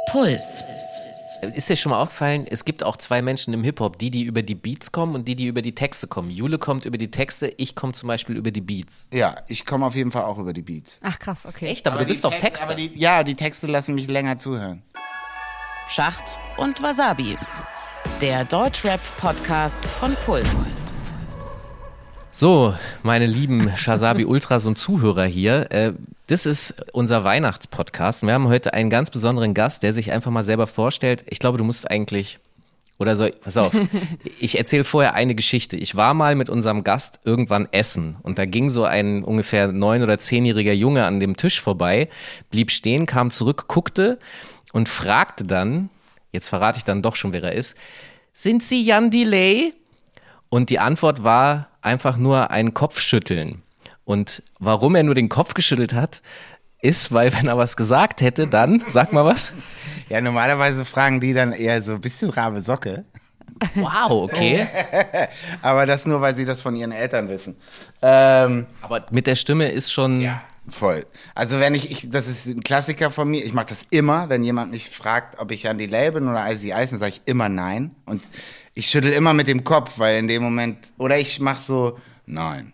Puls. Ist dir schon mal aufgefallen, es gibt auch zwei Menschen im Hip-Hop, die über die Beats kommen und die über die Texte kommen. Jule kommt über die Texte, ich komme zum Beispiel über die Beats. Ja, ich komme auf jeden Fall auch über die Beats. Ach krass, okay. Echt? Aber du bist doch Texter. Die Texte lassen mich länger zuhören. Schacht und Wasabi. Der Deutschrap-Podcast von Puls. So, meine lieben Shazabi-Ultras und Zuhörer hier, das ist unser Weihnachtspodcast. Wir haben heute einen ganz besonderen Gast, der sich einfach mal selber vorstellt. Ich glaube, du musst eigentlich, pass auf, ich erzähle vorher eine Geschichte. Ich war mal mit unserem Gast irgendwann essen und da ging so ein ungefähr 9- oder 10-jähriger Junge an dem Tisch vorbei, blieb stehen, kam zurück, guckte und fragte dann, jetzt verrate ich dann doch schon, wer er ist, sind Sie Jan Delay? Und die Antwort war einfach nur ein Kopfschütteln. Und warum er nur den Kopf geschüttelt hat, ist, weil wenn er was gesagt hätte, dann, sag mal was. Ja, normalerweise fragen die dann eher so, bist du Rabe Socke? Wow, okay. Aber das nur, weil sie das von ihren Eltern wissen. Aber mit der Stimme ist schon... Ja, voll. Also wenn das ist ein Klassiker von mir, ich mache das immer, wenn jemand mich fragt, ob ich Jan Delay bin oder Icy Ice, dann sage ich immer nein. Und ich schüttel immer mit dem Kopf, weil in dem Moment, oder ich mache so, nein.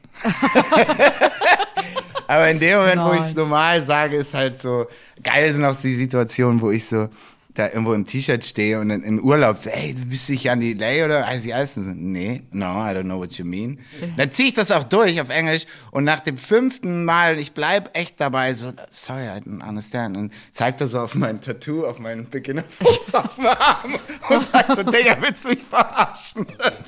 Aber in dem Moment, wo ich es normal sage, ist halt so, geil sind auch die Situationen, wo ich so da irgendwo im T-Shirt stehe und dann im Urlaub so, hey, du bist nicht Jan Delay oder Icy Ice? Und so, nee, no, I don't know what you mean. Dann ziehe ich das auch durch auf Englisch und nach dem 5. Mal, ich bleib echt dabei, so, sorry, I don't understand. Und zeigt das so auf mein Tattoo, auf meinen Beginnerfuß auf dem Arm und sagt so, Digga, willst du mich verarschen?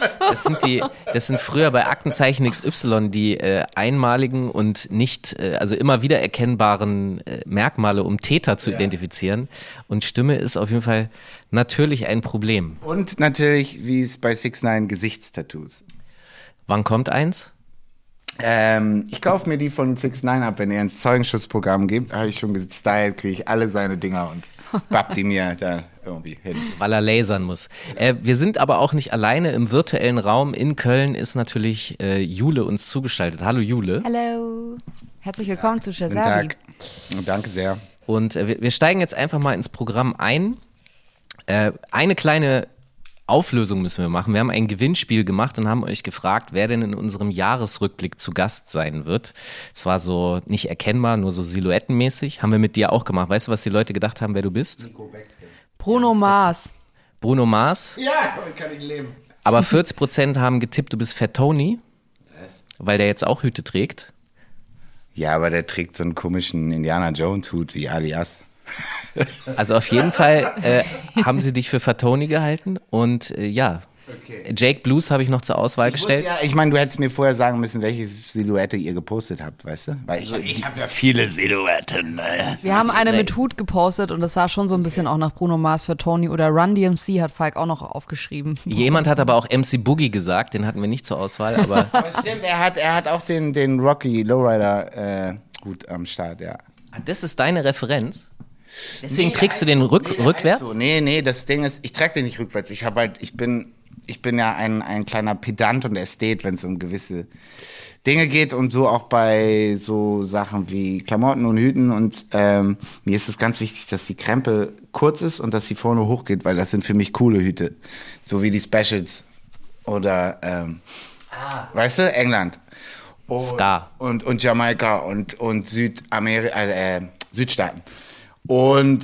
Das sind früher bei Aktenzeichen XY die einmaligen und nicht, also immer wieder erkennbaren Merkmale, um Täter zu identifizieren. Und Stimme ist auf jeden Fall natürlich ein Problem. Und natürlich, wie es bei 6ix9ine, Gesichtstattoos. Wann kommt eins? Ich kaufe mir die von 6ix9ine ab, wenn er ins Zeugenschutzprogramm gibt. Habe ich schon gestylt, kriege ich alle seine Dinger und bapp die mir da irgendwie hin. Weil er lasern muss. Wir sind aber auch nicht alleine im virtuellen Raum. In Köln ist natürlich Jule uns zugeschaltet. Hallo Jule. Hallo. Herzlich willkommen zu Shazabi. Guten Tag. Danke sehr. Und wir steigen jetzt einfach mal ins Programm ein. Eine kleine Auflösung müssen wir machen. Wir haben ein Gewinnspiel gemacht und haben euch gefragt, wer denn in unserem Jahresrückblick zu Gast sein wird. Es war so nicht erkennbar, nur so silhouettenmäßig. Haben wir mit dir auch gemacht. Weißt du, was die Leute gedacht haben, wer du bist? Bruno Mars. Bruno Mars. Ja, damit kann ich leben. Aber 40% haben getippt, du bist Fat Tony, weil der jetzt auch Hüte trägt. Ja, aber der trägt so einen komischen Indiana Jones Hut wie Alias. Also auf jeden Fall haben sie dich für Fat Tony gehalten und ja, okay. Jake Blues habe ich noch zur Auswahl gestellt. Ich meine, du hättest mir vorher sagen müssen, welche Silhouette ihr gepostet habt, weißt du? Weil ich habe ja viele Silhouetten. Wir haben eine mit Hut gepostet und das sah schon so ein bisschen auch nach Bruno Mars für Tony oder Run DMC hat Falk auch noch aufgeschrieben. Jemand hat aber auch MC Boogie gesagt, den hatten wir nicht zur Auswahl, aber... Aber stimmt, er hat auch den Rocky Lowrider Hut am Start, ja. Das ist deine Referenz? Deswegen trägst du den rückwärts? So. Nee, das Ding ist, ich trage den nicht rückwärts. Ich bin ja ein kleiner Pedant und Ästhet, wenn es um gewisse Dinge geht und so auch bei so Sachen wie Klamotten und Hüten und mir ist es ganz wichtig, dass die Krempe kurz ist und dass sie vorne hochgeht, weil das sind für mich coole Hüte. So wie die Specials oder, weißt du, England. Ska. Und Jamaika und Südamerika, Südstaaten. Und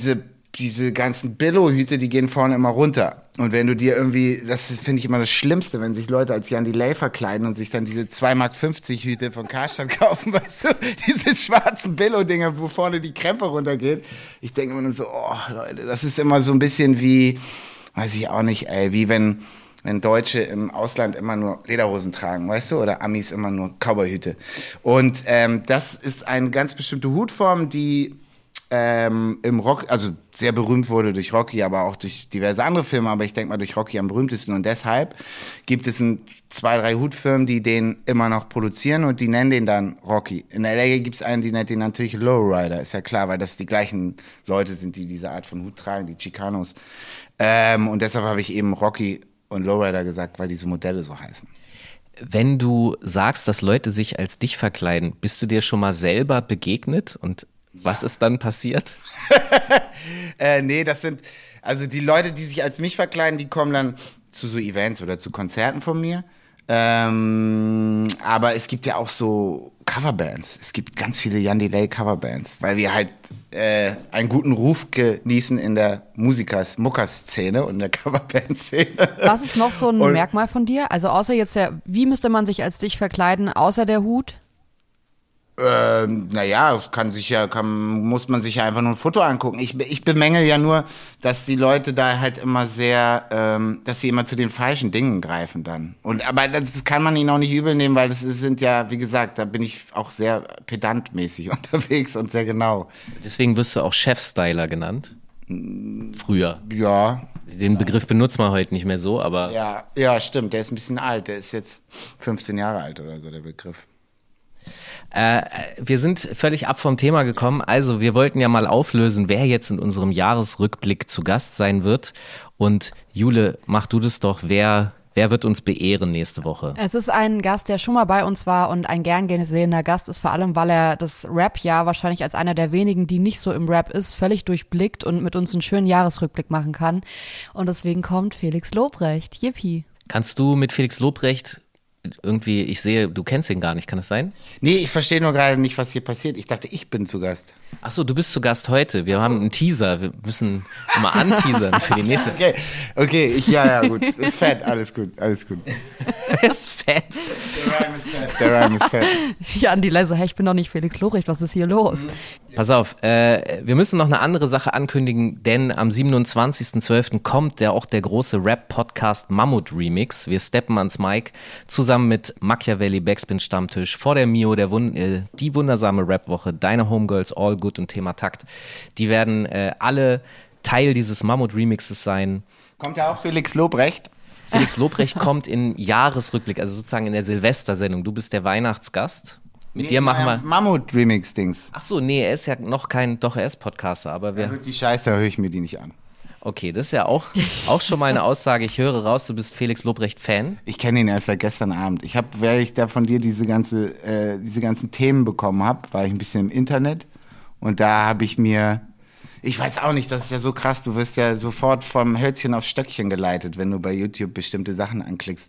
diese ganzen Billo-Hüte, die gehen vorne immer runter. Und wenn du dir irgendwie, das finde ich immer das Schlimmste, wenn sich Leute als Jan Delay verkleiden und sich dann diese 2,50 Mark Hüte von Karstadt kaufen, weißt du, diese schwarzen Billo-Dinger, wo vorne die Krempe runtergeht. Ich denke immer nur so, oh Leute, das ist immer so ein bisschen wie, weiß ich auch nicht, wie wenn Deutsche im Ausland immer nur Lederhosen tragen, weißt du, oder Amis immer nur Cowboyhüte. Und das ist eine ganz bestimmte Hutform, die im Rock, also sehr berühmt wurde durch Rocky, aber auch durch diverse andere Filme, aber ich denke mal durch Rocky am berühmtesten und deshalb gibt es 2, 3 Hutfirmen, die den immer noch produzieren und die nennen den dann Rocky. In LA gibt es einen, die nennt den natürlich Lowrider, ist ja klar, weil das die gleichen Leute sind, die diese Art von Hut tragen, die Chicanos. Und deshalb habe ich eben Rocky und Lowrider gesagt, weil diese Modelle so heißen. Wenn du sagst, dass Leute sich als dich verkleiden, bist du dir schon mal selber begegnet und Was ist dann passiert? Nee, das sind, also die Leute, die sich als mich verkleiden, die kommen dann zu so Events oder zu Konzerten von mir. Aber es gibt ja auch so Coverbands. Es gibt ganz viele Jan Delay Coverbands, weil wir halt einen guten Ruf genießen in der Mucker-Szene und in der Coverband-Szene. Was ist noch so ein Merkmal von dir? Also außer jetzt wie müsste man sich als dich verkleiden, außer der Hut? Naja, muss man sich ja einfach nur ein Foto angucken. Ich bemängel ja nur, dass die Leute da halt immer dass sie immer zu den falschen Dingen greifen dann. Aber das kann man ihnen auch nicht übel nehmen, weil sind ja, wie gesagt, da bin ich auch sehr pedantmäßig unterwegs und sehr genau. Deswegen wirst du auch Chefstyler genannt. Früher. Ja. Den Begriff benutzt man heute nicht mehr so, aber. Ja, stimmt. Der ist ein bisschen alt. Der ist jetzt 15 Jahre alt oder so, der Begriff. Wir sind völlig ab vom Thema gekommen. Also wir wollten ja mal auflösen, wer jetzt in unserem Jahresrückblick zu Gast sein wird. Und Jule, mach du das doch. Wer wird uns beehren nächste Woche? Es ist ein Gast, der schon mal bei uns war und ein gern gesehener Gast ist, vor allem, weil er das Rap-Jahr wahrscheinlich als einer der wenigen, die nicht so im Rap ist, völlig durchblickt und mit uns einen schönen Jahresrückblick machen kann. Und deswegen kommt Felix Lobrecht. Yippie. Kannst du mit Felix Lobrecht irgendwie, ich sehe, du kennst ihn gar nicht, kann das sein? Nee, ich verstehe nur gerade nicht, was hier passiert. Ich dachte, ich bin zu Gast. Ach so, du bist zu Gast heute. Wir haben einen Teaser. Wir müssen mal anteasern für die nächste. Okay, ja, gut. Ist fett, alles gut. Ist fett. Der Reim ist fett. Jan Delay so, hey, ich bin doch nicht Felix Lobrecht, was ist hier los? Pass auf, wir müssen noch eine andere Sache ankündigen, denn am 27.12. kommt auch der große Rap-Podcast Mammut Remix. Wir steppen ans Mic zusammen mit Machiavelli, Backspin Stammtisch, vor der Mio, die wundersame Rap-Woche, deine Homegirls, All Good und Thema Takt. Die werden alle Teil dieses Mammut Remixes sein. Kommt ja auch Felix Lobrecht? Felix Lobrecht kommt in Jahresrückblick, also sozusagen in der Silvestersendung. Du bist der Weihnachtsgast. Mit dir machen wir Mammut-Remix-Dings. Ach so, nee, er ist ja noch er ist Podcaster, aber Dann wird die Scheiße, da höre ich mir die nicht an. Okay, das ist ja auch schon mal eine Aussage. Ich höre raus, du bist Felix Lobrecht-Fan. Ich kenne ihn erst seit gestern Abend. Weil ich da von dir diese ganzen Themen bekommen habe, war ich ein bisschen im Internet und da habe ich mir, ich weiß auch nicht, das ist ja so krass, du wirst ja sofort vom Hölzchen aufs Stöckchen geleitet, wenn du bei YouTube bestimmte Sachen anklickst.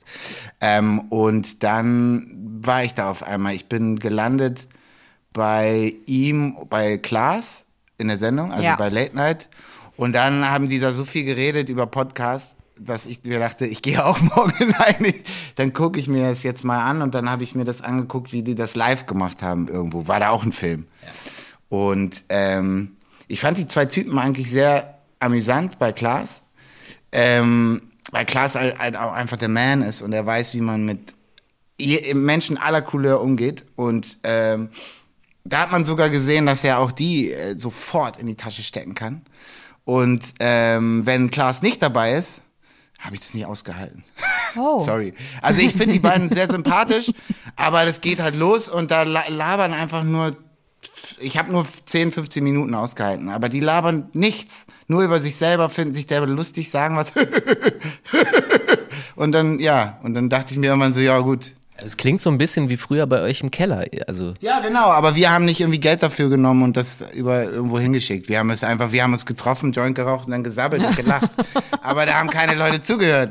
Und dann war ich da auf einmal. Ich bin gelandet bei ihm, bei Klaas in der Sendung, also bei Late Night. Und dann haben die da so viel geredet über Podcasts, dass ich mir dachte, ich gehe auch morgen rein. Dann gucke ich mir das jetzt mal an und dann habe ich mir das angeguckt, wie die das live gemacht haben irgendwo. War da auch ein Film. Ja. Und ich fand die zwei Typen eigentlich sehr amüsant bei Klaas. Weil Klaas halt auch einfach der Man ist und er weiß, wie man mit Menschen aller Couleur umgeht. Und da hat man sogar gesehen, dass er auch die sofort in die Tasche stecken kann. Und wenn Klaas nicht dabei ist, habe ich das nicht ausgehalten. Oh. Sorry. Also ich finde die beiden sehr sympathisch, aber das geht halt los und da labern einfach nur, ich habe nur 10, 15 Minuten ausgehalten, aber die labern nichts. Nur über sich selber, finden sich der lustig, sagen was. Und dann dachte ich mir irgendwann so, ja gut. Es klingt so ein bisschen wie früher bei euch im Keller. Also ja, genau, aber wir haben nicht irgendwie Geld dafür genommen und das irgendwo hingeschickt. Wir haben uns getroffen, Joint geraucht und dann gesabbelt und gelacht. Aber da haben keine Leute zugehört.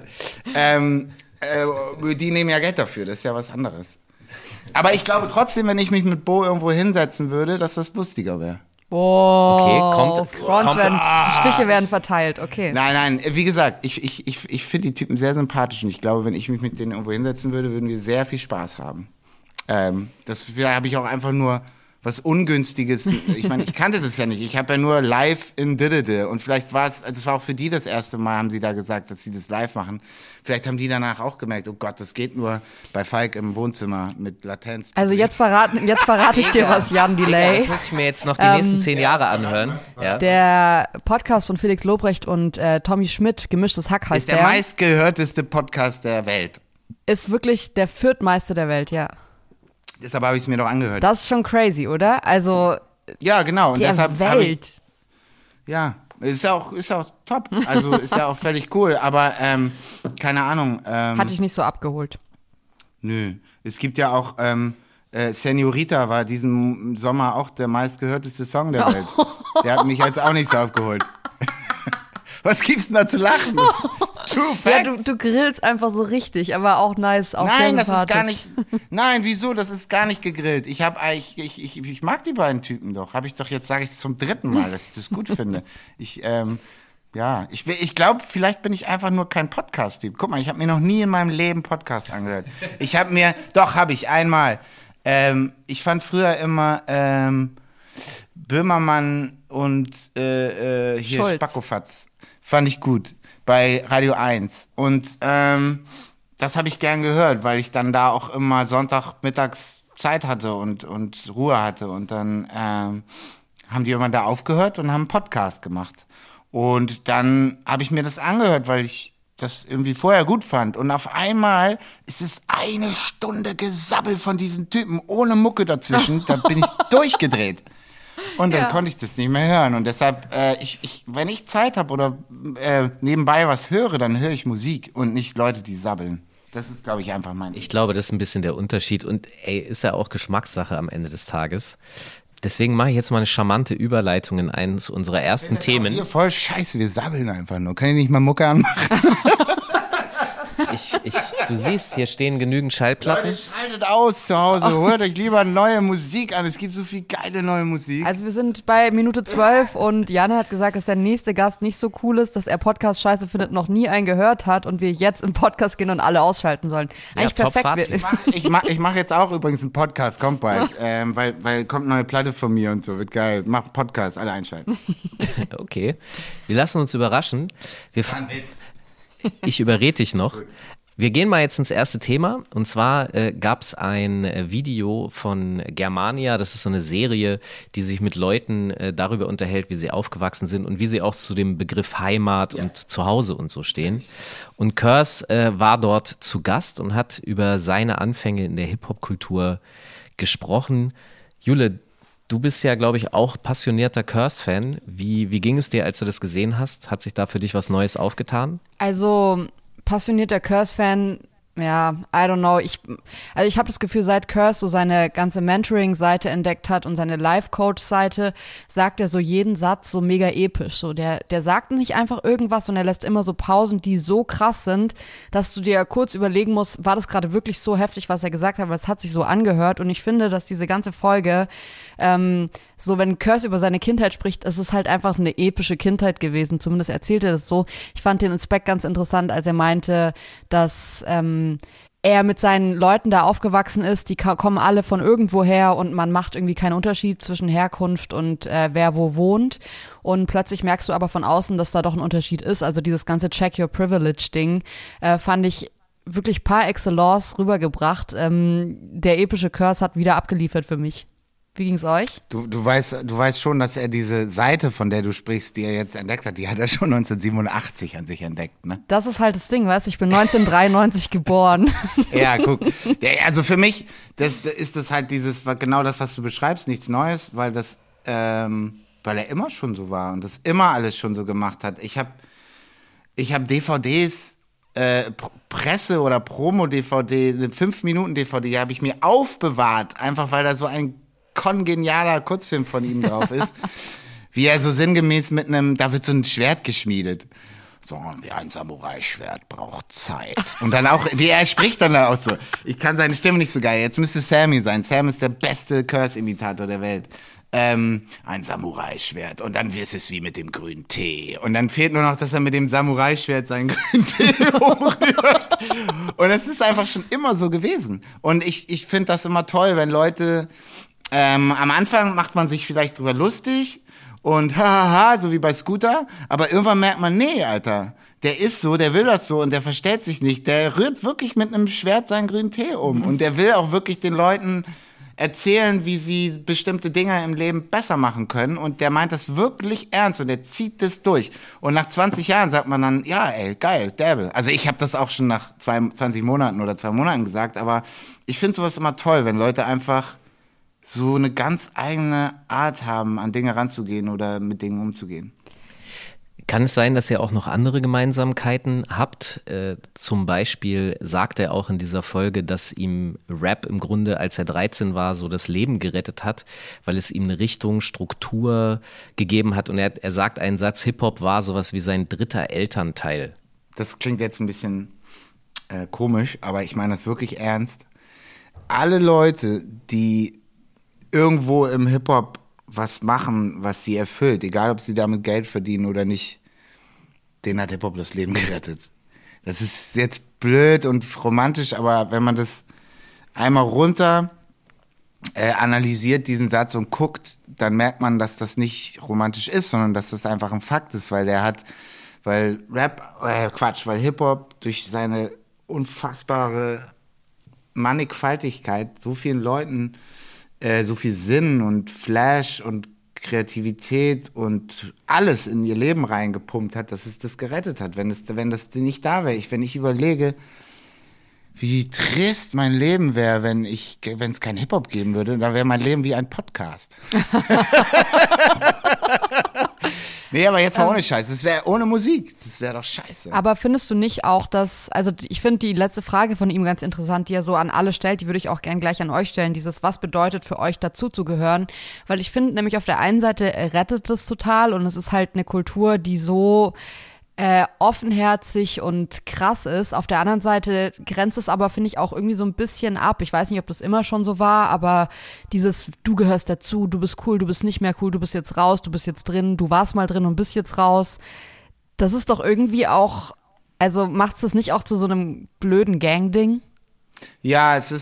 Die nehmen ja Geld dafür, das ist ja was anderes. Aber ich glaube trotzdem, wenn ich mich mit Bo irgendwo hinsetzen würde, dass das lustiger wäre. Oh, okay, Stiche werden verteilt, okay. Nein, wie gesagt, ich finde die Typen sehr sympathisch und ich glaube, wenn ich mich mit denen irgendwo hinsetzen würde, würden wir sehr viel Spaß haben. Das habe ich auch einfach nur was Ungünstiges. Ich meine, ich kannte das ja nicht. Ich habe ja nur live in Didede und vielleicht das war auch für die das erste Mal, haben sie da gesagt, dass sie das live machen. Vielleicht haben die danach auch gemerkt, oh Gott, das geht nur bei Falk im Wohnzimmer mit Latenz. Also jetzt verrate ich dir was, Jan Delay. Das muss ich mir jetzt noch die nächsten 10 Jahre anhören. Ja. Der Podcast von Felix Lobrecht und Tommy Schmidt, Gemischtes Hack heißt der. Ist der meistgehörteste Podcast der Welt. Ist wirklich der viertmeiste der Welt, ja. Deshalb habe ich es mir doch angehört. Das ist schon crazy, oder? Also ja, genau. Und der deshalb Welt. Ja, ist ja auch top. Also ist ja auch völlig cool. Aber keine Ahnung. Hat dich nicht so abgeholt. Nö. Es gibt ja auch Senorita war diesen Sommer auch der meistgehörteste Song der Welt. Der hat mich jetzt auch nicht so abgeholt. Was gibt's denn da zu lachen? True Facts. Ja, du grillst einfach so richtig, aber auch nice, auch Nein, sehr das ist gar sympathisch. nicht. Nein, wieso? Das ist gar nicht gegrillt. Ich mag die beiden Typen doch. Habe ich doch jetzt, sage ich es zum 3. Mal, dass ich das gut finde. Ich glaube, vielleicht bin ich einfach nur kein Podcast-Typ. Guck mal, ich habe mir noch nie in meinem Leben Podcast angehört. Habe ich einmal. Ich fand früher immer Böhmermann und hier Schulz. Spackofatz. Fand ich gut. Bei Radio 1. Und das habe ich gern gehört, weil ich dann da auch immer Sonntagmittags Zeit hatte und Ruhe hatte. Und dann haben die irgendwann da aufgehört und haben einen Podcast gemacht. Und dann habe ich mir das angehört, weil ich das irgendwie vorher gut fand. Und auf einmal ist es 1 Stunde Gesabbel von diesen Typen ohne Mucke dazwischen. Da bin ich durchgedreht. Und dann konnte ich das nicht mehr hören. Und deshalb, wenn ich Zeit habe oder nebenbei was höre, dann höre ich Musik und nicht Leute, die sabbeln. Das ist, glaube ich, einfach mein... Ich glaube, das ist ein bisschen der Unterschied und ist ja auch Geschmackssache am Ende des Tages. Deswegen mache ich jetzt mal eine charmante Überleitung in eines unserer ersten Themen. Hier voll scheiße, wir sabbeln einfach nur. Kann ich nicht mal Mucke anmachen? Du siehst, hier stehen genügend Schallplatten. Leute, schaltet aus zu Hause. Hört euch lieber neue Musik an. Es gibt so viel geile neue Musik. Also wir sind bei Minute 12 und Janne hat gesagt, dass der nächste Gast nicht so cool ist, dass er Podcast scheiße findet, noch nie einen gehört hat und wir jetzt in Podcast gehen und alle ausschalten sollen. Eigentlich top perfekt. Fazit. Ich mach jetzt auch übrigens einen Podcast, kommt bald. Weil kommt eine neue Platte von mir und so, wird geil. Mach einen Podcast, alle einschalten. Okay, wir lassen uns überraschen. War ein Witz. Ich überrede dich noch. Wir gehen mal jetzt ins erste Thema und zwar gab es ein Video von Germania, das ist so eine Serie, die sich mit Leuten darüber unterhält, wie sie aufgewachsen sind und wie sie auch zu dem Begriff Heimat und Zuhause und so stehen. Und Curse war dort zu Gast und hat über seine Anfänge in der Hip-Hop-Kultur gesprochen. Jule, du bist ja, glaube ich, auch passionierter Curse-Fan. Wie ging es dir, als du das gesehen hast? Hat sich da für dich was Neues aufgetan? Also passionierter Curse-Fan, ja, I don't know. Ich habe das Gefühl, seit Curse so seine ganze Mentoring-Seite entdeckt hat und seine Life-Coach-Seite, sagt er so jeden Satz so mega episch. So, der sagt nicht einfach irgendwas und er lässt immer so Pausen, die so krass sind, dass du dir kurz überlegen musst, war das gerade wirklich so heftig, was er gesagt hat, weil es hat sich so angehört. Und ich finde, dass diese ganze Folge, so wenn Curse über seine Kindheit spricht, es ist halt einfach eine epische Kindheit gewesen. Zumindest erzählt er das so. Ich fand den Aspekt ganz interessant, als er meinte, dass er mit seinen Leuten da aufgewachsen ist, die kommen alle von irgendwo her und man macht irgendwie keinen Unterschied zwischen Herkunft und wer wo wohnt. Und plötzlich merkst du aber von außen, dass da doch ein Unterschied ist. Also dieses ganze Check Your Privilege-Ding fand ich wirklich par excellence rübergebracht. Der epische Curse hat wieder abgeliefert für mich. Wie ging's euch? Du weißt schon, dass er diese Seite, von der du sprichst, die er jetzt entdeckt hat, die hat er schon 1987 an sich entdeckt, ne? Das ist halt das Ding, weißt du, ich bin 1993 geboren. Ja, guck. Also für mich, ist das halt genau das, was du beschreibst, nichts Neues, weil er immer schon so war und das immer alles schon so gemacht hat. Ich hab DVDs, Presse- oder Promo-DVD, eine 5-Minuten-DVD, habe ich mir aufbewahrt, einfach weil da so ein kongenialer Kurzfilm von ihm drauf ist, wie er so sinngemäß da wird so ein Schwert geschmiedet. So, wie ein Samurai-Schwert braucht Zeit. Und dann auch, wie er spricht dann auch so. Ich kann seine Stimme nicht so geil. Jetzt müsste Sammy sein. Sam ist der beste Curse-Imitator der Welt. Ein Samurai-Schwert. Und dann ist es wie mit dem grünen Tee. Und dann fehlt nur noch, dass er mit dem Samurai-Schwert seinen grünen Tee umrührt. Und es ist einfach schon immer so gewesen. Und ich finde das immer toll, wenn Leute am Anfang macht man sich vielleicht drüber lustig und hahaha, so wie bei Scooter, aber irgendwann merkt man, nee, Alter, der ist so, der will das so und der verstellt sich nicht, der rührt wirklich mit einem Schwert seinen grünen Tee um und der will auch wirklich den Leuten erzählen, wie sie bestimmte Dinge im Leben besser machen können und der meint das wirklich ernst und der zieht das durch und nach 20 Jahren sagt man dann, ja ey, geil, derbe. Also ich habe das auch schon nach 20 Monaten oder 2 Monaten gesagt, aber ich finde sowas immer toll, wenn Leute einfach so eine ganz eigene Art haben, an Dinge ranzugehen oder mit Dingen umzugehen. Kann es sein, dass ihr auch noch andere Gemeinsamkeiten habt? Zum Beispiel sagt er auch in dieser Folge, dass ihm Rap im Grunde, als er 13 war, so das Leben gerettet hat, weil es ihm eine Richtung, Struktur gegeben hat. Und er sagt einen Satz, Hip-Hop war sowas wie sein dritter Elternteil. Das klingt jetzt ein bisschen komisch, aber ich meine das wirklich ernst. Alle Leute, die irgendwo im Hip-Hop was machen, was sie erfüllt, egal ob sie damit Geld verdienen oder nicht, denen hat Hip-Hop das Leben gerettet. Das ist jetzt blöd und romantisch, aber wenn man das einmal runter analysiert, diesen Satz, und guckt, dann merkt man, dass das nicht romantisch ist, sondern dass das einfach ein Fakt ist, weil Hip-Hop durch seine unfassbare Mannigfaltigkeit so vielen Leuten so viel Sinn und Flash und Kreativität und alles in ihr Leben reingepumpt hat, dass es das gerettet hat. Wenn das nicht da wäre, wenn ich überlege, wie trist mein Leben wäre, wenn es kein Hip-Hop geben würde, dann wäre mein Leben wie ein Podcast. Nee, aber jetzt mal ohne Scheiß. Das wäre ohne Musik. Das wäre doch scheiße. Aber findest du nicht auch, also ich finde die letzte Frage von ihm ganz interessant, die er so an alle stellt, die würde ich auch gern gleich an euch stellen, was bedeutet für euch dazuzugehören? Weil ich finde nämlich auf der einen Seite rettet es total und es ist halt eine Kultur, die so offenherzig und krass ist. Auf der anderen Seite grenzt es aber, finde ich, auch irgendwie so ein bisschen ab. Ich weiß nicht, ob das immer schon so war, aber du gehörst dazu, du bist cool, du bist nicht mehr cool, du bist jetzt raus, du bist jetzt drin, du warst mal drin und bist jetzt raus. Das ist doch irgendwie auch, also macht es das nicht auch zu so einem blöden Gang-Ding? Ja, es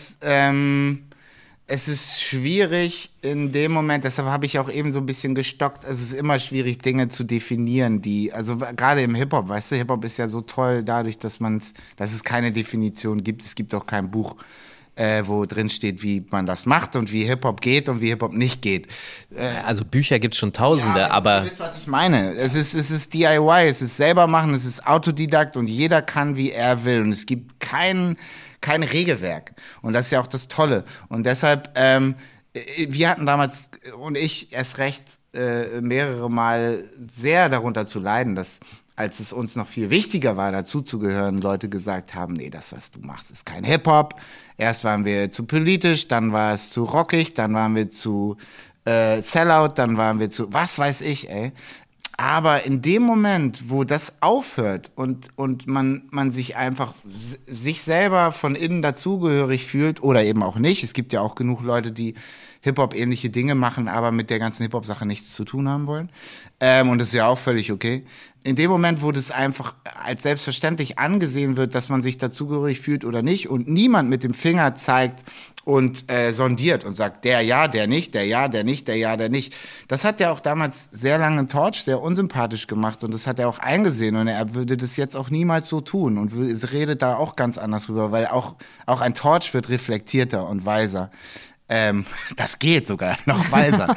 ist schwierig in dem Moment, deshalb habe ich auch eben so ein bisschen gestockt. Es ist immer schwierig, Dinge zu definieren, also gerade im Hip-Hop, weißt du, Hip-Hop ist ja so toll dadurch, dass es keine Definition gibt. Es gibt auch kein Buch, wo drin steht, wie man das macht und wie Hip-Hop geht und wie Hip-Hop nicht geht. Also Bücher gibt es schon tausende, ja, aber... Ihr wisst, was ich meine. Es ist DIY, es ist selber machen, es ist Autodidakt und jeder kann, wie er will. Und es gibt kein Regelwerk. Und das ist ja auch das Tolle. Und deshalb, wir hatten damals, und ich erst recht, mehrere Mal sehr darunter zu leiden, dass, als es uns noch viel wichtiger war, dazuzugehören, Leute gesagt haben, nee, das, was du machst, ist kein Hip-Hop. Erst waren wir zu politisch, dann war es zu rockig, dann waren wir zu Sellout, dann waren wir zu, was weiß ich, ey. Aber in dem Moment, wo das aufhört und man sich einfach sich selber von innen dazugehörig fühlt oder eben auch nicht, es gibt ja auch genug Leute, die Hip-Hop-ähnliche Dinge machen, aber mit der ganzen Hip-Hop-Sache nichts zu tun haben wollen. Und das ist ja auch völlig okay. In dem Moment, wo das einfach als selbstverständlich angesehen wird, dass man sich dazugehörig fühlt oder nicht und niemand mit dem Finger zeigt und sondiert und sagt, der ja, der nicht, der ja, der nicht, der ja, der nicht. Das hat ja auch damals sehr lange Torch sehr unsympathisch gemacht und das hat er auch eingesehen und er würde das jetzt auch niemals so tun und es redet da auch ganz anders rüber, weil auch ein Torch wird reflektierter und weiser. Das geht sogar noch weiser.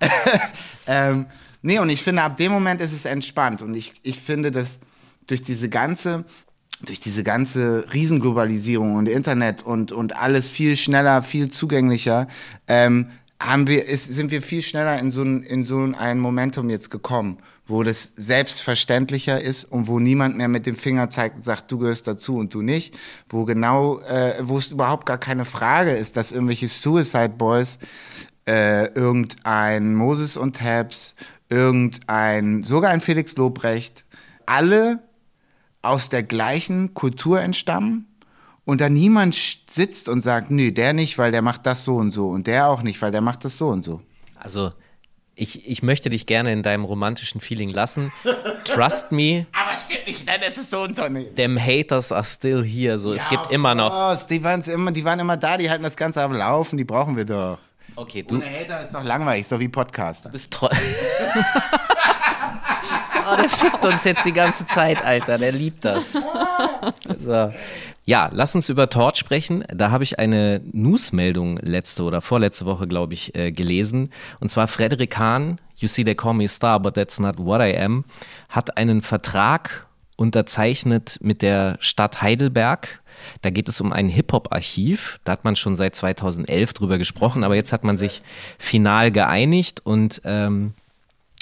Nee, und ich finde, ab dem Moment ist es entspannt und ich finde, dass durch diese ganze Riesenglobalisierung und Internet und alles viel schneller, viel zugänglicher, sind wir viel schneller in so ein Momentum jetzt gekommen, wo das selbstverständlicher ist und wo niemand mehr mit dem Finger zeigt und sagt, du gehörst dazu und du nicht, wo es überhaupt gar keine Frage ist, dass irgendwelche Suicide Boys, irgendein Moses und Tabs, sogar ein Felix Lobrecht, alle aus der gleichen Kultur entstammen und da niemand sitzt und sagt, nee, der nicht, weil der macht das so und so und der auch nicht, weil der macht das so und so. Also ich möchte dich gerne in deinem romantischen Feeling lassen. Trust me. Aber stimmt nicht, dann ist es so und so nicht. Them haters are still here. So, ja, es gibt immer noch. Die waren immer da, die halten das Ganze am Laufen, die brauchen wir doch. Okay, du. Ohne Hater ist doch langweilig, so wie Podcaster. Du bist treu. Oh, der fickt uns jetzt die ganze Zeit, Alter. Der liebt das. So. Ja, lass uns über Torch sprechen. Da habe ich eine Newsmeldung letzte oder vorletzte Woche, glaube ich, gelesen. Und zwar Frederik Hahn, you see they call me a star, but that's not what I am, hat einen Vertrag unterzeichnet mit der Stadt Heidelberg. Da geht es um ein Hip-Hop-Archiv. Da hat man schon seit 2011 drüber gesprochen, aber jetzt hat man sich final geeinigt und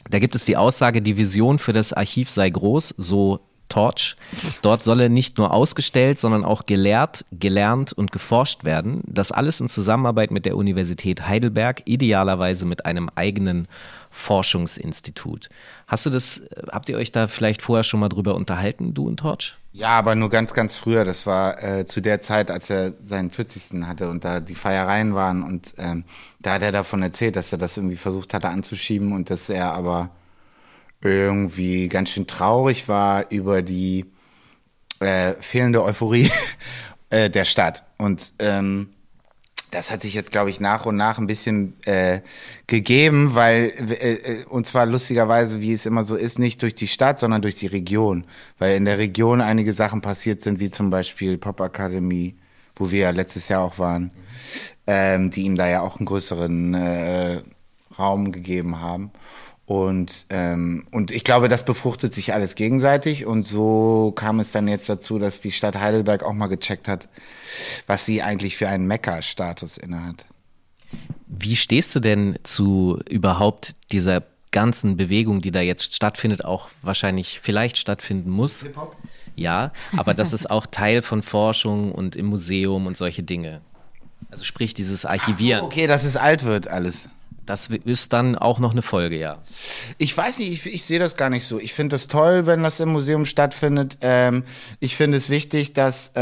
Da gibt es die Aussage, die Vision für das Archiv sei groß, so Torch. Dort solle nicht nur ausgestellt, sondern auch gelehrt, gelernt und geforscht werden. Das alles in Zusammenarbeit mit der Universität Heidelberg, idealerweise mit einem eigenen Forschungsinstitut. Habt ihr euch da vielleicht vorher schon mal drüber unterhalten, du und Torch? Ja, aber nur ganz, ganz früher. Das war zu der Zeit, als er seinen 40. hatte und da die Feiereien waren. Und da hat er davon erzählt, dass er das irgendwie versucht hatte anzuschieben und dass er aber irgendwie ganz schön traurig war über die fehlende Euphorie der Stadt. Und das hat sich jetzt, glaube ich, nach und nach ein bisschen gegeben, weil, und zwar lustigerweise, wie es immer so ist, nicht durch die Stadt, sondern durch die Region. Weil in der Region einige Sachen passiert sind, wie zum Beispiel Popakademie, wo wir ja letztes Jahr auch waren, die ihm da ja auch einen größeren Raum gegeben haben. Und ich glaube, das befruchtet sich alles gegenseitig und so kam es dann jetzt dazu, dass die Stadt Heidelberg auch mal gecheckt hat, was sie eigentlich für einen Mekka-Status innehat. Wie stehst du denn zu überhaupt dieser ganzen Bewegung, die da jetzt stattfindet, auch wahrscheinlich vielleicht stattfinden muss? Hip-Hop? Ja, aber das ist auch Teil von Forschung und im Museum und solche Dinge. Also sprich dieses Archivieren. Ach so, okay, dass es alt wird alles. Das ist dann auch noch eine Folge, ja. Ich weiß nicht, ich sehe das gar nicht so. Ich finde das toll, wenn das im Museum stattfindet. Ich finde es wichtig, dass,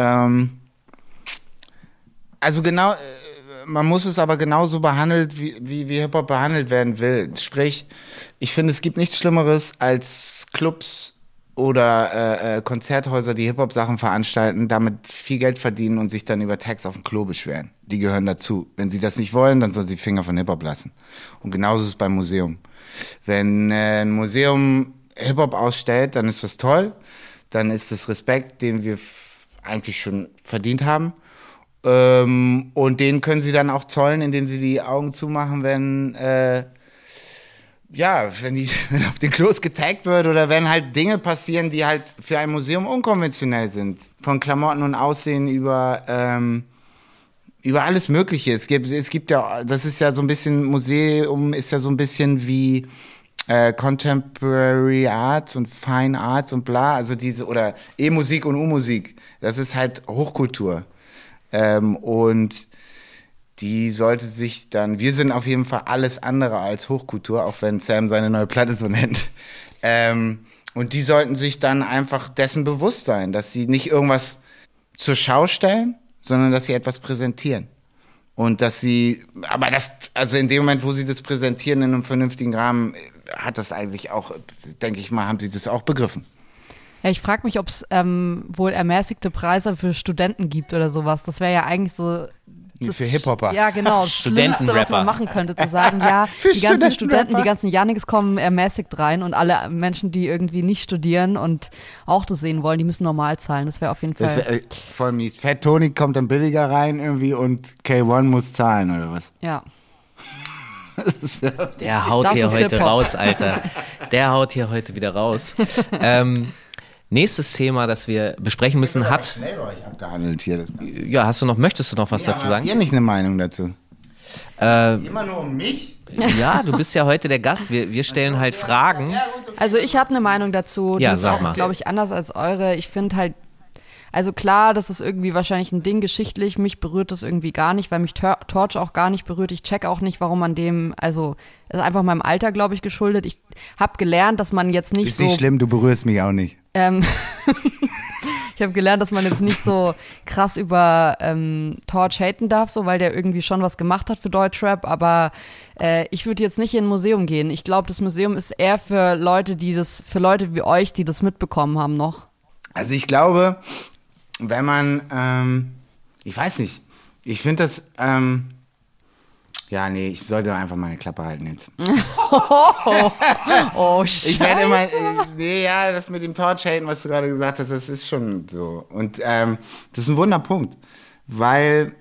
man muss es aber genauso behandelt, wie Hip-Hop behandelt werden will. Sprich, ich finde, es gibt nichts Schlimmeres als Clubs oder Konzerthäuser, die Hip-Hop-Sachen veranstalten, damit viel Geld verdienen und sich dann über Tags auf dem Klo beschweren. Die gehören dazu. Wenn sie das nicht wollen, dann sollen sie Finger von Hip-Hop lassen. Und genauso ist es beim Museum. Wenn ein Museum Hip-Hop ausstellt, dann ist das toll. Dann ist das Respekt, den wir eigentlich schon verdient haben. Und den können sie dann auch zollen, indem sie die Augen zumachen, wenn auf den Klos getaggt wird oder wenn halt Dinge passieren, die halt für ein Museum unkonventionell sind. Von Klamotten und Aussehen über alles Mögliche. Es gibt ja, das ist ja so ein bisschen, Museum ist ja so ein bisschen wie Contemporary Arts und Fine Arts und bla, also oder E-Musik und U-Musik. Das ist halt Hochkultur. Und die sollte sich dann, wir sind auf jeden Fall alles andere als Hochkultur, auch wenn Sam seine neue Platte so nennt. Und die sollten sich dann einfach dessen bewusst sein, dass sie nicht irgendwas zur Schau stellen, sondern dass sie etwas präsentieren. Und dass sie, also in dem Moment, wo sie das präsentieren in einem vernünftigen Rahmen, hat das eigentlich auch, denke ich mal, haben sie das auch begriffen. Ja, ich frage mich, ob es wohl ermäßigte Preise für Studenten gibt oder sowas. Das wäre ja eigentlich so. Für Hip-Hopper. Ja, genau. Das Schlimmste, was man machen könnte, zu sagen, ja, die ganzen Studenten, die ganzen Janiks kommen ermäßigt rein und alle Menschen, die irgendwie nicht studieren und auch das sehen wollen, die müssen normal zahlen. Das wäre auf jeden Fall. Das wäre voll mies. Fat Tony kommt dann billiger rein irgendwie und K1 muss zahlen oder was? Ja. Der haut Das hier ist heute Hip-Hop. raus, Alter. Der haut hier heute wieder raus. Nächstes Thema, das wir besprechen müssen, hat. Schnell bei euch abgehandelt hier. Ja, möchtest du noch was dazu sagen? Habt ihr nicht eine Meinung dazu? Immer nur um mich? Ja, du bist ja heute der Gast. Wir stellen halt Fragen. Also ich habe eine Meinung dazu, die Ja, ist sag mal. auch, glaube ich, anders als eure. Ich finde halt, also klar, das ist irgendwie wahrscheinlich ein Ding geschichtlich. Mich berührt das irgendwie gar nicht, weil mich Torch auch gar nicht berührt. Ich check auch nicht, warum man dem, also das ist einfach meinem Alter, glaube ich, geschuldet. Ich habe gelernt, dass man jetzt nicht Ist so. nicht schlimm, du berührst mich auch nicht. Ich habe gelernt, dass man jetzt nicht so krass über Torch haten darf, so, weil der irgendwie schon was gemacht hat für Deutschrap, aber ich würde jetzt nicht in ein Museum gehen. Ich glaube, das Museum ist eher für Leute wie euch, die das mitbekommen haben noch. Also ich glaube, wenn man, ich weiß nicht, ich finde das, ich sollte einfach meine Klappe halten jetzt. Oh, Scheiße. Ich werde immer, das mit dem Torch-Haten, was du gerade gesagt hast, das ist schon so. Und das ist ein Wunderpunkt, weil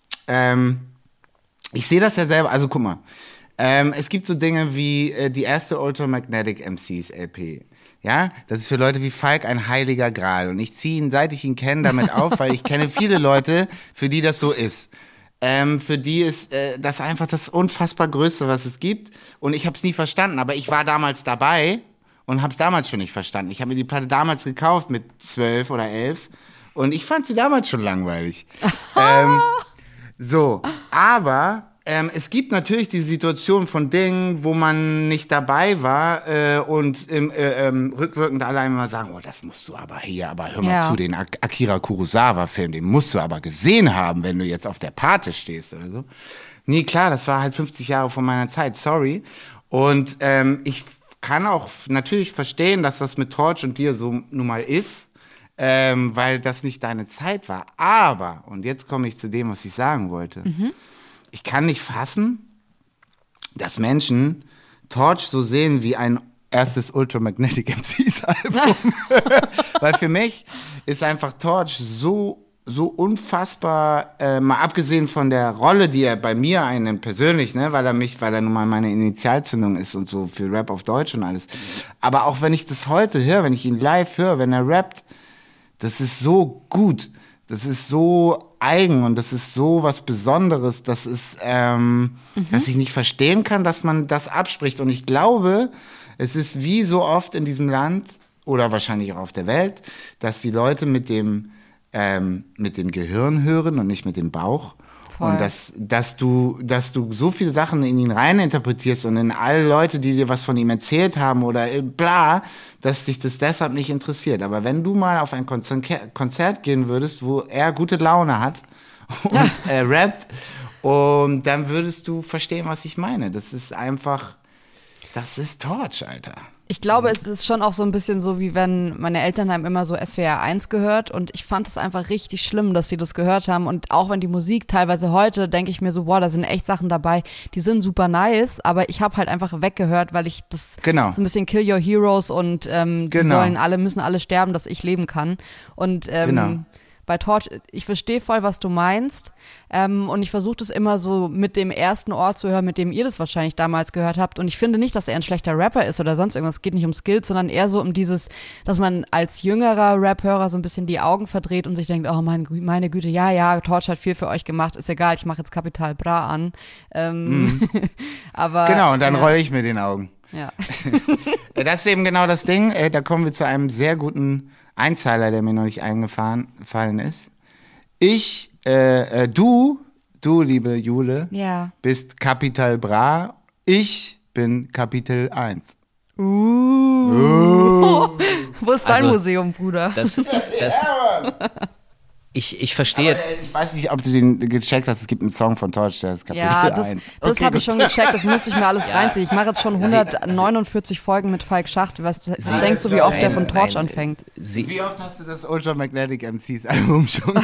ich sehe das ja selber, also guck mal, es gibt so Dinge wie die erste Ultramagnetic MCs LP. Ja, das ist für Leute wie Falk ein heiliger Gral. Und ich ziehe ihn, seit ich ihn kenne, damit auf, weil ich kenne viele Leute, für die das so ist. Für die ist das einfach das unfassbar Größte, was es gibt. Und ich habe es nie verstanden. Aber ich war damals dabei und habe es damals schon nicht verstanden. Ich habe mir die Platte damals gekauft mit 12 oder 11. Und ich fand sie damals schon langweilig. Aber es gibt natürlich die Situation von Dingen, wo man nicht dabei war und rückwirkend alle einmal sagen, oh, das musst du aber hör mal zu, den Akira Kurosawa-Film, den musst du aber gesehen haben, wenn du jetzt auf der Pate stehst oder so. Nee, klar, das war halt 50 Jahre von meiner Zeit, sorry. Und ich kann auch natürlich verstehen, dass das mit Torch und dir so nun mal ist, weil das nicht deine Zeit war. Aber, und jetzt komme ich zu dem, was ich sagen wollte, ich kann nicht fassen, dass Menschen Torch so sehen wie ein erstes Ultramagnetic MCs Album. Weil für mich ist einfach Torch so unfassbar, mal abgesehen von der Rolle, die er bei mir einnimmt, persönlich, ne, weil er nun mal meine Initialzündung ist und so für Rap auf Deutsch und alles. Aber auch wenn ich das heute höre, wenn ich ihn live höre, wenn er rappt, das ist so gut. Das ist so eigen und das ist so was Besonderes, das ist, dass ich nicht verstehen kann, dass man das abspricht. Und ich glaube, es ist wie so oft in diesem Land oder wahrscheinlich auch auf der Welt, dass die Leute mit dem Gehirn hören und nicht mit dem Bauch. Voll. Und dass du so viele Sachen in ihn reininterpretierst und in alle Leute, die dir was von ihm erzählt haben oder bla, dass dich das deshalb nicht interessiert. Aber wenn du mal auf ein Konzert gehen würdest, wo er gute Laune hat und er rappt, und dann würdest du verstehen, was ich meine. Das ist Torch, Alter. Ich glaube, es ist schon auch so ein bisschen so, wie wenn meine Eltern haben immer so SWR 1 gehört und ich fand es einfach richtig schlimm, dass sie das gehört haben und auch wenn die Musik teilweise heute, denke ich mir so, boah, da sind echt Sachen dabei, die sind super nice, aber ich habe halt einfach weggehört, weil ich das so ein bisschen Kill Your Heroes und die müssen alle sterben, dass ich leben kann und bei Torch, ich verstehe voll, was du meinst und ich versuche das immer so mit dem ersten Ohr zu hören, mit dem ihr das wahrscheinlich damals gehört habt und ich finde nicht, dass er ein schlechter Rapper ist oder sonst irgendwas, es geht nicht um Skills, sondern eher so um dieses, dass man als jüngerer Rap-Hörer so ein bisschen die Augen verdreht und sich denkt, oh meine Güte, ja, Torch hat viel für euch gemacht, ist egal, ich mache jetzt Capital Bra an. Aber genau, und dann rolle ich mir den Augen. Ja. Das ist eben genau das Ding, da kommen wir zu einem sehr guten Einzeiler, der mir noch nicht eingefallen ist. Du, liebe Jule, bist Capital Bra, ich bin Kapitel 1. Wo ist dein Museum, Bruder? Ich verstehe. Aber, ich weiß nicht, ob du den gecheckt hast. Es gibt einen Song von Torch, der ist Kapitel 1. Das habe ich schon gecheckt. Das müsste ich mir alles reinziehen. Ich mache jetzt schon 149 Folgen mit Falk Schacht. Was denkst du, wie oft der von Torch anfängt? Wie oft hast du das Ultramagnetic MCs Album schon?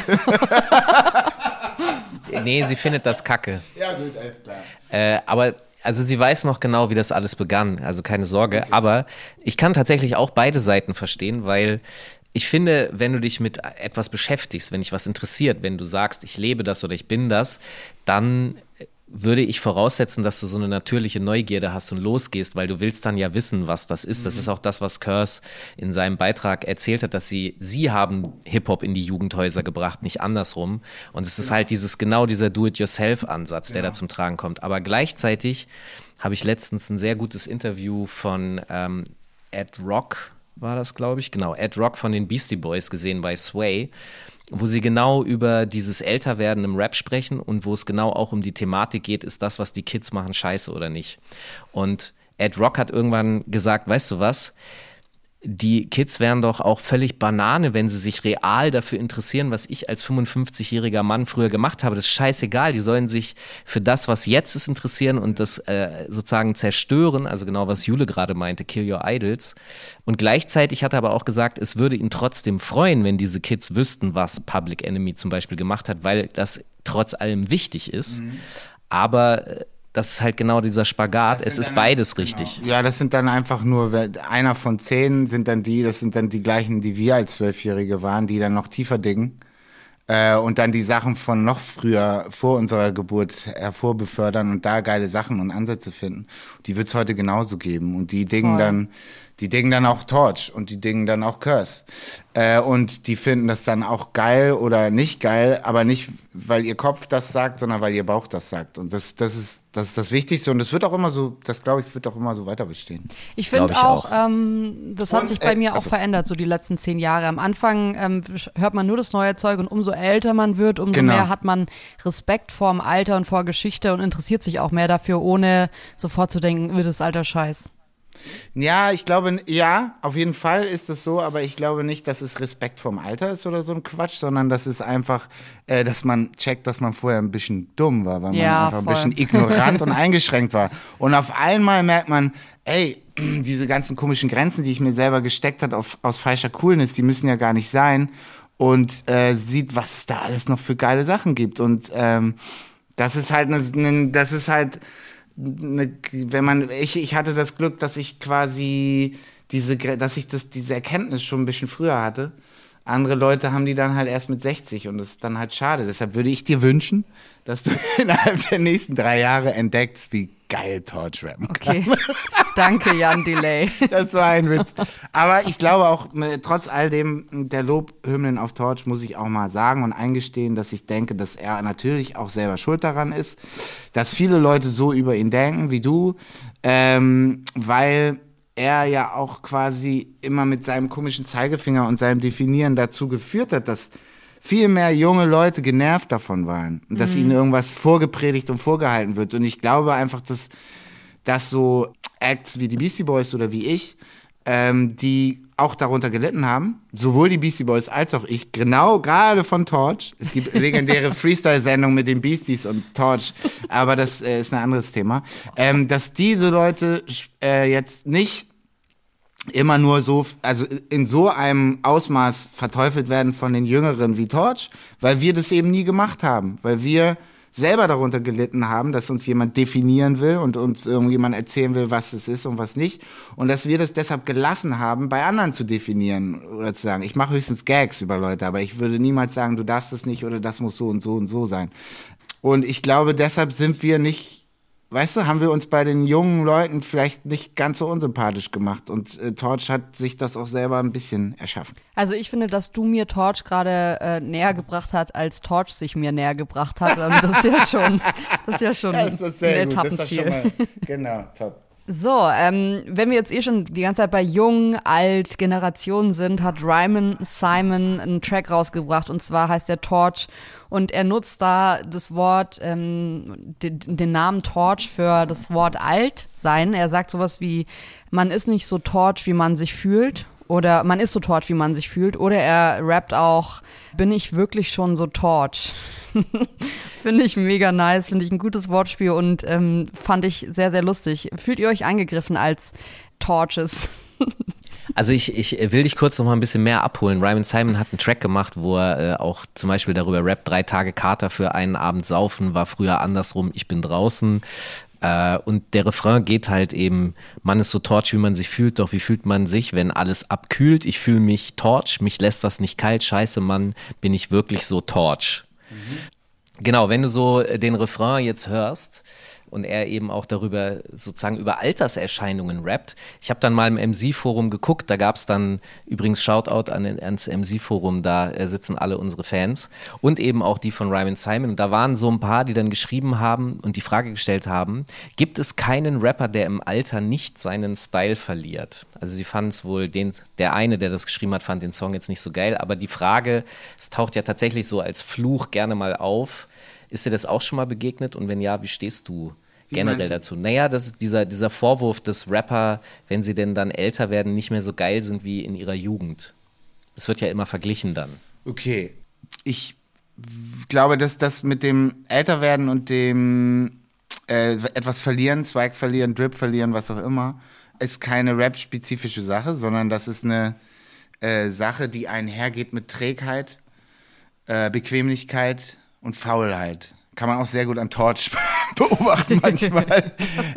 Nee, sie findet das kacke. Ja gut, alles klar. Aber also sie weiß noch genau, wie das alles begann. Also keine Sorge. Okay. Aber ich kann tatsächlich auch beide Seiten verstehen, weil ich finde, wenn du dich mit etwas beschäftigst, wenn dich was interessiert, wenn du sagst, ich lebe das oder ich bin das, dann würde ich voraussetzen, dass du so eine natürliche Neugierde hast und losgehst, weil du willst dann ja wissen, was das ist. Das ist auch das, was Curse in seinem Beitrag erzählt hat, dass sie haben Hip-Hop in die Jugendhäuser gebracht, nicht andersrum. Und es ist halt dieser Do-it-yourself-Ansatz, der da zum Tragen kommt. Aber gleichzeitig habe ich letztens ein sehr gutes Interview von Ed Rock, war das, glaube ich, genau, Ed Rock von den Beastie Boys gesehen bei Sway, wo sie genau über dieses Älterwerden im Rap sprechen und wo es genau auch um die Thematik geht, ist das, was die Kids machen, scheiße oder nicht. Und Ed Rock hat irgendwann gesagt, weißt du was, die Kids wären doch auch völlig Banane, wenn sie sich real dafür interessieren, was ich als 55-jähriger Mann früher gemacht habe. Das ist scheißegal, die sollen sich für das, was jetzt ist, interessieren und das sozusagen zerstören, also genau, was Jule gerade meinte, kill your idols. Und gleichzeitig hat er aber auch gesagt, es würde ihn trotzdem freuen, wenn diese Kids wüssten, was Public Enemy zum Beispiel gemacht hat, weil das trotz allem wichtig ist. Aber das ist halt genau dieser Spagat. Es ist beides richtig. Ja, das sind dann einfach nur, einer von 10 das sind dann die gleichen, die wir als 12-Jährige waren, die dann noch tiefer dingen. Und dann die Sachen von noch früher, vor unserer Geburt, hervorbefördern und da geile Sachen und Ansätze finden. Die wird es heute genauso geben. Und die dingen dann Die dingen dann auch Torch und die dingen dann auch Curse. Und die finden das dann auch geil oder nicht geil, aber nicht, weil ihr Kopf das sagt, sondern weil ihr Bauch das sagt. Und das ist das Wichtigste. Und das wird auch immer so, das glaube ich, wird auch immer so weiter bestehen. Ich finde auch, das hat sich bei mir auch verändert, so die letzten 10 Jahre. Am Anfang hört man nur das neue Zeug und umso älter man wird, umso mehr hat man Respekt vorm Alter und vor Geschichte und interessiert sich auch mehr dafür, ohne sofort zu denken, das ist alter Scheiß. Ja, ich glaube, ja, auf jeden Fall ist es so, aber ich glaube nicht, dass es Respekt vorm Alter ist oder so ein Quatsch, sondern das ist einfach, dass man checkt, dass man vorher ein bisschen dumm war, weil man einfach ein bisschen ignorant und eingeschränkt war. Und auf einmal merkt man, ey, diese ganzen komischen Grenzen, die ich mir selber gesteckt habe aus falscher Coolness, die müssen ja gar nicht sein und sieht, was es da alles noch für geile Sachen gibt. Und das ist halt, wenn man, ich hatte das Glück, dass ich quasi diese Erkenntnis schon ein bisschen früher hatte. Andere Leute haben die dann halt erst mit 60 und das ist dann halt schade. Deshalb würde ich dir wünschen, dass du innerhalb der nächsten 3 Jahre entdeckst, wie geil Torch rappen kann. Okay, danke Jan Delay. Das war ein Witz. Aber ich glaube auch, trotz all dem, der Lobhymnen auf Torch, muss ich auch mal sagen und eingestehen, dass ich denke, dass er natürlich auch selber schuld daran ist, dass viele Leute so über ihn denken wie du, weil er ja auch quasi immer mit seinem komischen Zeigefinger und seinem Definieren dazu geführt hat, dass viel mehr junge Leute genervt davon waren und dass ihnen irgendwas vorgepredigt und vorgehalten wird. Und ich glaube einfach, dass so Acts wie die Beastie Boys oder wie ich, die auch darunter gelitten haben, sowohl die Beastie Boys als auch ich, genau gerade von Torch. Es gibt legendäre Freestyle-Sendungen mit den Beasties und Torch, aber das ist ein anderes Thema. Dass diese Leute jetzt nicht immer nur so, also in so einem Ausmaß verteufelt werden von den Jüngeren wie Torch, weil wir das eben nie gemacht haben, weil wir selber darunter gelitten haben, dass uns jemand definieren will und uns irgendjemand erzählen will, was es ist und was nicht und dass wir das deshalb gelassen haben, bei anderen zu definieren oder zu sagen, ich mache höchstens Gags über Leute, aber ich würde niemals sagen, du darfst es nicht oder das muss so und so und so sein. Und ich glaube, deshalb sind wir nicht, weißt du, haben wir uns bei den jungen Leuten vielleicht nicht ganz so unsympathisch gemacht und Torch hat sich das auch selber ein bisschen erschaffen. Also ich finde, dass du mir Torch gerade näher gebracht hast, als Torch sich mir näher gebracht hat. Das ist ja schon Ja, ist das sehr ein gut. Etappenziel. Das ist schon mal, genau, top. So, wenn wir jetzt schon die ganze Zeit bei jung, alt, Generationen sind, hat Ryman Simon einen Track rausgebracht und zwar heißt der Torch und er nutzt da das Wort, den Namen Torch für das Wort alt sein. Er sagt sowas wie, man ist nicht so Torch, wie man sich fühlt. Oder man ist so Torch, wie man sich fühlt. Oder er rappt auch, bin ich wirklich schon so Torch? Finde ich mega nice, finde ich ein gutes Wortspiel und fand ich sehr, sehr lustig. Fühlt ihr euch angegriffen als Torches? Also ich will dich kurz noch mal ein bisschen mehr abholen. Ryman Simon hat einen Track gemacht, wo er auch zum Beispiel darüber rappt, 3 Tage Kater für einen Abend saufen, war früher andersrum, ich bin draußen. Und der Refrain geht halt eben, man ist so Torch, wie man sich fühlt, doch wie fühlt man sich, wenn alles abkühlt? Ich fühle mich Torch, mich lässt das nicht kalt, scheiße Mann, bin ich wirklich so Torch. Genau, wenn du so den Refrain jetzt hörst und er eben auch darüber sozusagen über Alterserscheinungen rappt. Ich habe dann mal im MC-Forum geguckt, da gab es dann übrigens Shoutout ans MC-Forum, da sitzen alle unsere Fans und eben auch die von Ryman Simon und da waren so ein paar, die dann geschrieben haben und die Frage gestellt haben, gibt es keinen Rapper, der im Alter nicht seinen Style verliert? Also sie fanden es wohl, der eine, der das geschrieben hat, fand den Song jetzt nicht so geil, aber die Frage, es taucht ja tatsächlich so als Fluch gerne mal auf. Ist dir das auch schon mal begegnet und wenn ja, wie stehst du generell dazu? Naja, dieser Vorwurf, dass Rapper, wenn sie denn dann älter werden, nicht mehr so geil sind wie in ihrer Jugend. Das wird ja immer verglichen dann. Okay, ich glaube, dass das mit dem Älterwerden und dem etwas verlieren, Swag verlieren, Drip verlieren, was auch immer, ist keine Rap-spezifische Sache, sondern das ist eine Sache, die einhergeht mit Trägheit, Bequemlichkeit und Faulheit. Kann man auch sehr gut an Torch beobachten manchmal.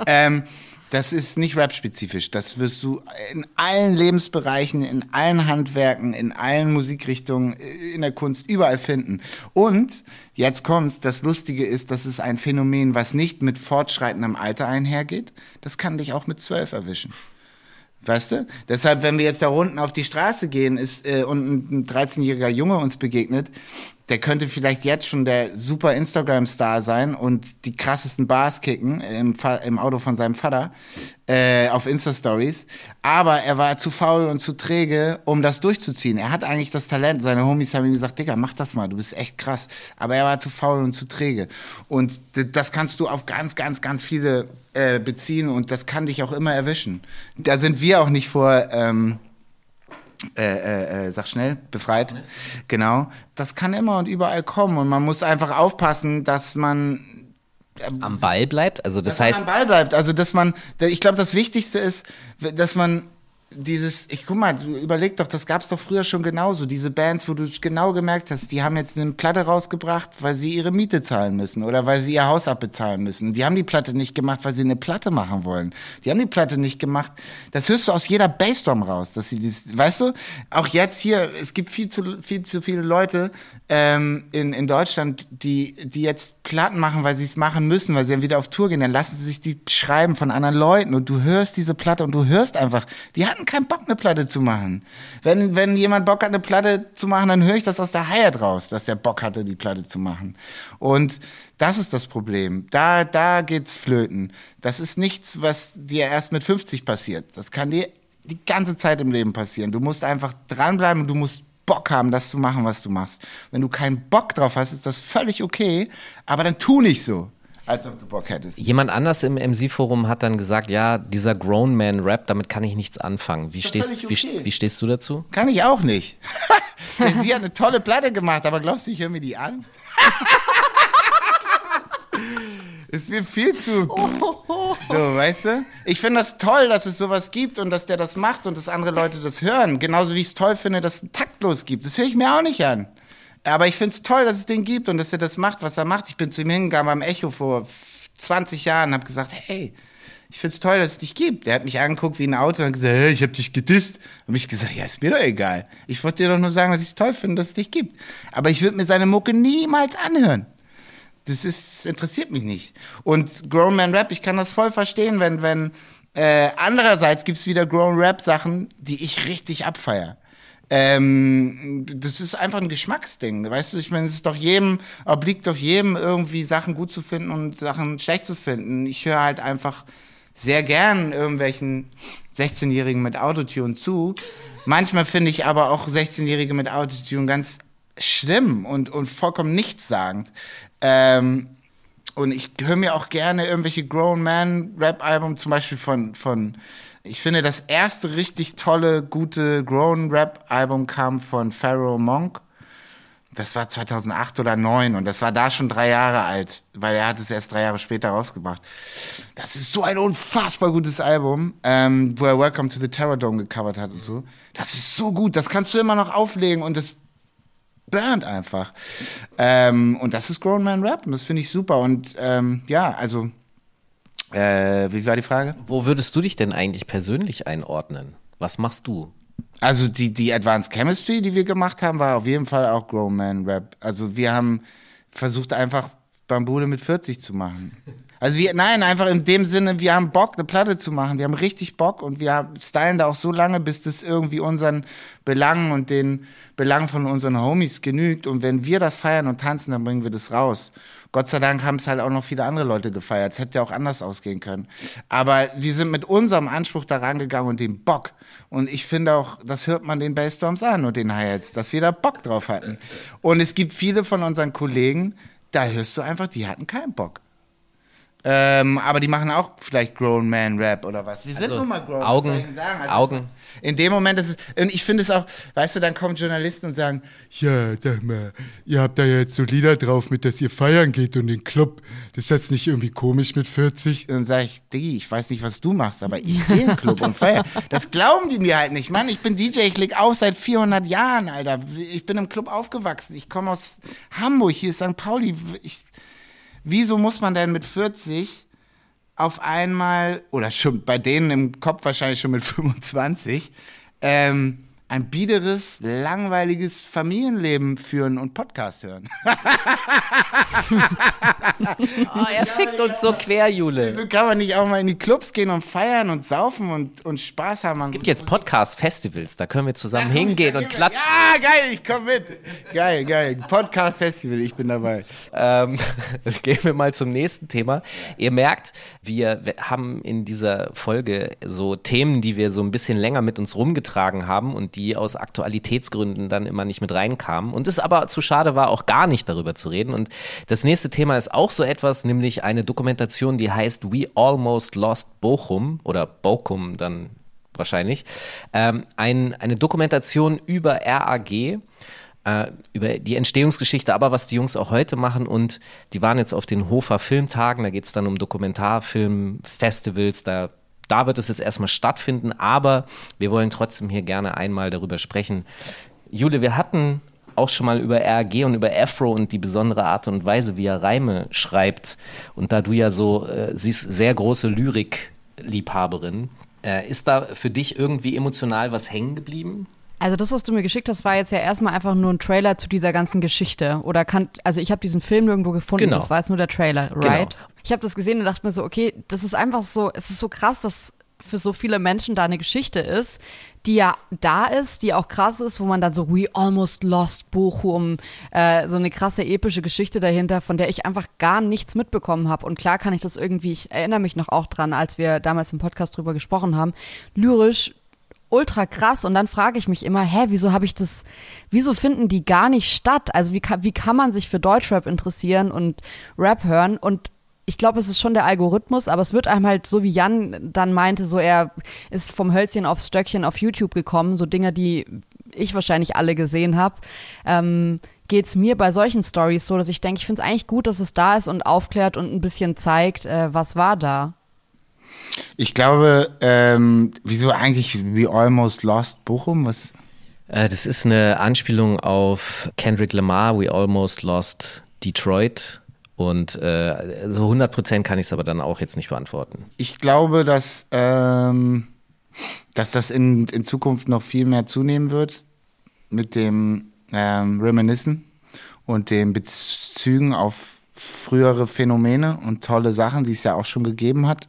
Das ist nicht rap-spezifisch. Das wirst du in allen Lebensbereichen, in allen Handwerken, in allen Musikrichtungen, in der Kunst, überall finden. Und jetzt kommt's, das Lustige ist, das ist ein Phänomen, was nicht mit fortschreitendem Alter einhergeht. Das kann dich auch mit 12 erwischen. Weißt du? Deshalb, wenn wir jetzt da unten auf die Straße gehen und ein 13-jähriger Junge uns begegnet, der könnte vielleicht jetzt schon der super Instagram-Star sein und die krassesten Bars kicken im Auto von seinem Vater auf Insta-Stories. Aber er war zu faul und zu träge, um das durchzuziehen. Er hat eigentlich das Talent. Seine Homies haben ihm gesagt, Digga, mach das mal, du bist echt krass. Aber er war zu faul und zu träge. Und das kannst du auf ganz, ganz, ganz viele beziehen und das kann dich auch immer erwischen. Da sind wir auch nicht vor... sag schnell, befreit. Genau. Das kann immer und überall kommen und man muss einfach aufpassen, dass man am Ball bleibt, also das heißt... am Ball bleibt, also dass man, ich glaube, das Wichtigste ist, dass man guck mal, du überleg doch, das gab's doch früher schon genauso, diese Bands, wo du genau gemerkt hast, die haben jetzt eine Platte rausgebracht, weil sie ihre Miete zahlen müssen oder weil sie ihr Haus abbezahlen müssen. Die haben die Platte nicht gemacht, weil sie eine Platte machen wollen. Die haben die Platte nicht gemacht, das hörst du aus jeder Bassdrum raus, dass sie das, weißt du, auch jetzt hier, es gibt viel zu viele Leute in Deutschland, die jetzt Platten machen, weil sie es machen müssen, weil sie dann wieder auf Tour gehen, dann lassen sie sich die schreiben von anderen Leuten und du hörst diese Platte und du hörst einfach, die hatten keinen Bock, eine Platte zu machen. Wenn jemand Bock hat, eine Platte zu machen, dann höre ich das aus der Hi-Hat raus, dass der Bock hatte, die Platte zu machen. Und das ist das Problem. Da geht's flöten. Das ist nichts, was dir erst mit 50 passiert. Das kann dir die ganze Zeit im Leben passieren. Du musst einfach dranbleiben und du musst Bock haben, das zu machen, was du machst. Wenn du keinen Bock drauf hast, ist das völlig okay, aber dann tu nicht so, als ob du Bock hättest. Jemand anders im MC-Forum hat dann gesagt, ja, dieser Grown-Man-Rap, damit kann ich nichts anfangen. Wie stehst du dazu? Kann ich auch nicht. Sie hat eine tolle Platte gemacht, aber glaubst du, ich höre mir die an? Ist mir viel zu... So, weißt du? Ich finde das toll, dass es sowas gibt und dass der das macht und dass andere Leute das hören. Genauso wie ich es toll finde, dass es taktlos gibt. Das höre ich mir auch nicht an. Aber ich finde es toll, dass es den gibt und dass er das macht, was er macht. Ich bin zu ihm hingegangen beim Echo vor 20 Jahren und habe gesagt, hey, ich finde es toll, dass es dich gibt. Der hat mich angeguckt wie ein Auto und hat gesagt, hey, ich habe dich gedisst. Und ich gesagt, ja, ist mir doch egal. Ich wollte dir doch nur sagen, dass ich es toll finde, dass es dich gibt. Aber ich würde mir seine Mucke niemals anhören. Das interessiert mich nicht. Und Grown Man Rap, ich kann das voll verstehen, wenn andererseits gibt's wieder Grown Rap Sachen, die ich richtig abfeier. Das ist einfach ein Geschmacksding, weißt du, ich meine, obliegt doch jedem irgendwie Sachen gut zu finden und Sachen schlecht zu finden. Ich höre halt einfach sehr gern irgendwelchen 16-Jährigen mit Autotune zu. Manchmal finde ich aber auch 16-Jährige mit Autotune ganz schlimm und vollkommen nichtssagend. Und ich höre mir auch gerne irgendwelche Grown-Man-Rap-Alben, zum Beispiel von ich finde, das erste richtig tolle, gute Grown-Rap-Album kam von Pharoah Monk. Das war 2008 oder 2009 und das war da schon 3 Jahre alt, weil er hat es erst 3 Jahre später rausgebracht. Das ist so ein unfassbar gutes Album, wo er Welcome to the Terror Dome gecovert hat und so. Das ist so gut, das kannst du immer noch auflegen und das burnt einfach. Und das ist Grown Man Rap und das finde ich super. Und ja, also, wie war die Frage? Wo würdest du dich denn eigentlich persönlich einordnen? Was machst du? Also die Advanced Chemistry, die wir gemacht haben, war auf jeden Fall auch Grown Man Rap. Also wir haben versucht einfach Bambule mit 40 zu machen. Also einfach in dem Sinne, wir haben Bock, eine Platte zu machen. Wir haben richtig Bock und wir stylen da auch so lange, bis das irgendwie unseren Belangen und den Belangen von unseren Homies genügt. Und wenn wir das feiern und tanzen, dann bringen wir das raus. Gott sei Dank haben es halt auch noch viele andere Leute gefeiert. Es hätte ja auch anders ausgehen können. Aber wir sind mit unserem Anspruch da rangegangen und dem Bock. Und ich finde auch, das hört man den Bassdrums an und den Hi-Hats, dass wir da Bock drauf hatten. Und es gibt viele von unseren Kollegen, da hörst du einfach, die hatten keinen Bock. Aber die machen auch vielleicht Grown Man Rap oder was. Wir sind nun mal grown. Augen. In dem Moment ist es, und ich finde es auch, weißt du, dann kommen Journalisten und sagen, ja, sag mal, ihr habt da jetzt so Lieder drauf, mit dass ihr feiern geht und den Club. Das ist jetzt nicht irgendwie komisch mit 40? Und dann sage ich, Diggi, ich weiß nicht, was du machst, aber ich gehe in den Club und feier. Das glauben die mir halt nicht. Mann, ich bin DJ, ich leg auf seit 400 Jahren, Alter. Ich bin im Club aufgewachsen. Ich komme aus Hamburg, hier ist St. Pauli. Wieso muss man denn mit 40 auf einmal, oder schon bei denen im Kopf wahrscheinlich schon mit 25, ein biederes, langweiliges Familienleben führen und Podcast hören. Oh, er fickt uns so quer, Jule. Wieso kann man nicht auch mal in die Clubs gehen und feiern und saufen und Spaß haben? Es gibt jetzt Podcast-Festivals, da können wir zusammen hingehen und klatschen. Ja, geil, ich komm mit. Geil. Podcast-Festival, ich bin dabei. Gehen wir mal zum nächsten Thema. Ihr merkt, wir haben in dieser Folge so Themen, die wir so ein bisschen länger mit uns rumgetragen haben und die aus Aktualitätsgründen dann immer nicht mit reinkamen. Und es aber zu schade war, auch gar nicht darüber zu reden. Und das nächste Thema ist auch so etwas, nämlich eine Dokumentation, die heißt We Almost Lost Bochum oder Bochum dann wahrscheinlich. Eine Dokumentation über RAG, über die Entstehungsgeschichte, aber was die Jungs auch heute machen, und die waren jetzt auf den Hofer Filmtagen, da geht es dann um Dokumentarfilmfestivals, da wird es jetzt erstmal stattfinden, aber wir wollen trotzdem hier gerne einmal darüber sprechen. Jule, wir hatten auch schon mal über RAG und über Afro und die besondere Art und Weise, wie er Reime schreibt, und da du ja so, siehst, sehr große Lyrik-Liebhaberin, ist da für dich irgendwie emotional was hängen geblieben? Also das, was du mir geschickt hast, war jetzt ja erstmal einfach nur ein Trailer zu dieser ganzen Geschichte. Oder also ich habe diesen Film nirgendwo gefunden, Genau. Das war jetzt nur der Trailer, right? Genau. Ich habe das gesehen und dachte mir so, okay, das ist einfach so, es ist so krass, dass für so viele Menschen da eine Geschichte ist, die ja da ist, die auch krass ist, wo man dann so We Almost Lost Bochum, so eine krasse epische Geschichte dahinter, von der ich einfach gar nichts mitbekommen habe. Und klar kann ich das irgendwie, ich erinnere mich noch auch dran, als wir damals im Podcast drüber gesprochen haben, lyrisch ultra krass, und dann frage ich mich immer, wieso finden die gar nicht statt? Also wie kann man sich für Deutschrap interessieren und Rap hören? Und ich glaube, es ist schon der Algorithmus, aber es wird einem halt, so wie Jan dann meinte, so er ist vom Hölzchen aufs Stöckchen auf YouTube gekommen, so Dinge, die ich wahrscheinlich alle gesehen habe, geht es mir bei solchen Stories so, dass ich denke, ich finde es eigentlich gut, dass es da ist und aufklärt und ein bisschen zeigt, was war da. Ich glaube, wieso eigentlich We Almost Lost Bochum? Was? Das ist eine Anspielung auf Kendrick Lamar, We Almost Lost Detroit. Und so 100% kann ich es aber dann auch jetzt nicht beantworten. Ich glaube, dass das in Zukunft noch viel mehr zunehmen wird mit dem Reminiscen und den Bezügen auf frühere Phänomene und tolle Sachen, die es ja auch schon gegeben hat.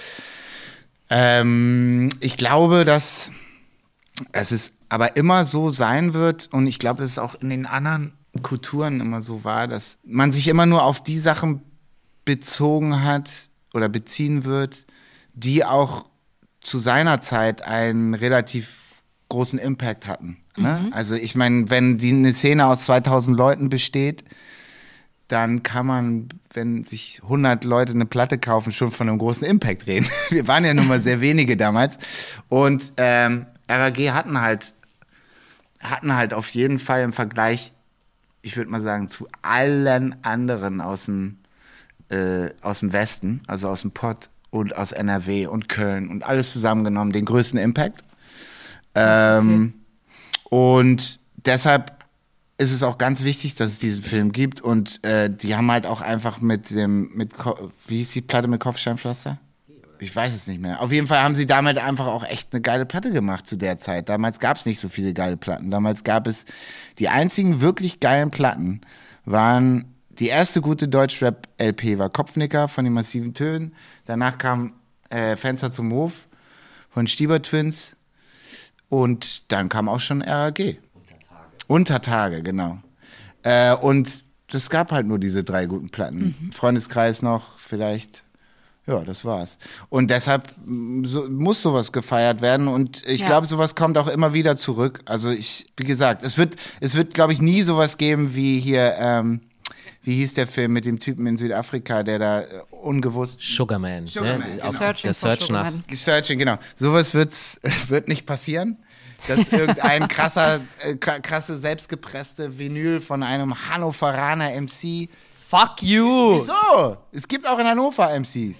Ich glaube, dass es aber immer so sein wird, und ich glaube, dass es auch in den anderen Kulturen immer so war, dass man sich immer nur auf die Sachen bezogen hat oder beziehen wird, die auch zu seiner Zeit einen relativ großen Impact hatten. Ne? Also ich meine, wenn eine Szene aus 2000 Leuten besteht, dann kann man, wenn sich 100 Leute eine Platte kaufen, schon von einem großen Impact reden. Wir waren ja nun mal sehr wenige damals. Und RAG hatten halt auf jeden Fall im Vergleich, ich würde mal sagen, zu allen anderen aus dem Westen, also aus dem Pott und aus NRW und Köln und alles zusammengenommen, den größten Impact. Okay. Und deshalb ist es auch ganz wichtig, dass es diesen Film gibt, und die haben halt auch einfach wie hieß die Platte mit Kopfsteinpflaster? Ich weiß es nicht mehr. Auf jeden Fall haben sie damit einfach auch echt eine geile Platte gemacht zu der Zeit. Damals gab es nicht so viele geile Platten. Damals gab es die einzigen wirklich geilen Platten waren, die erste gute Deutschrap-LP war Kopfnicker von den Massiven Tönen. Danach kam Fenster zum Hof von Stieber Twins. Und dann kam auch schon RAG. Untertage, genau. Und es gab halt nur diese 3 guten Platten. Freundeskreis noch, vielleicht. Ja, das war's. Und deshalb muss sowas gefeiert werden, und ich glaube, sowas kommt auch immer wieder zurück. Also wie gesagt, es wird, glaube ich, nie sowas geben wie hier, wie hieß der Film mit dem Typen in Südafrika, der da ungewusst... Sugarman. Genau. Der Search nach... Searching, genau. Sowas wird nicht passieren, dass irgendein krasse, selbstgepresste Vinyl von einem Hannoveraner MC... Fuck you! Wieso? Es gibt auch in Hannover MCs.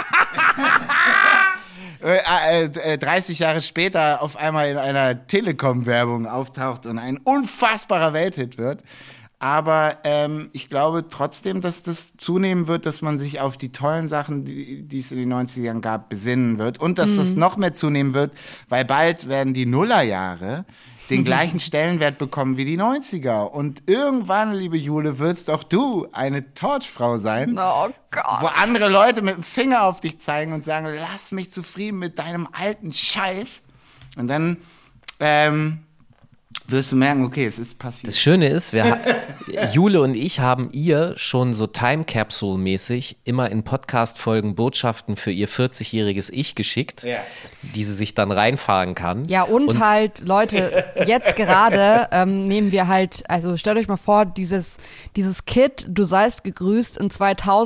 30 Jahre später auf einmal in einer Telekom-Werbung auftaucht und ein unfassbarer Welthit wird. Aber ich glaube trotzdem, dass das zunehmen wird, dass man sich auf die tollen Sachen, die es in den 90ern gab, besinnen wird. Und dass das noch mehr zunehmen wird, weil bald werden die Nullerjahre den gleichen Stellenwert bekommen wie die 90er. Und irgendwann, liebe Jule, wirst auch du eine Torchfrau sein, Oh Gott. wo andere Leute mit dem Finger auf dich zeigen und sagen, lass mich zufrieden mit deinem alten Scheiß. Und dann wirst du merken, okay, es ist passiert. Das Schöne ist, Jule und ich haben ihr schon so Time Capsule-mäßig immer in Podcast-Folgen Botschaften für ihr 40-jähriges Ich geschickt, die sie sich dann reinfahren kann. Ja, und halt, Leute, jetzt gerade nehmen wir halt, also stellt euch mal vor, dieses Kit, du seist gegrüßt in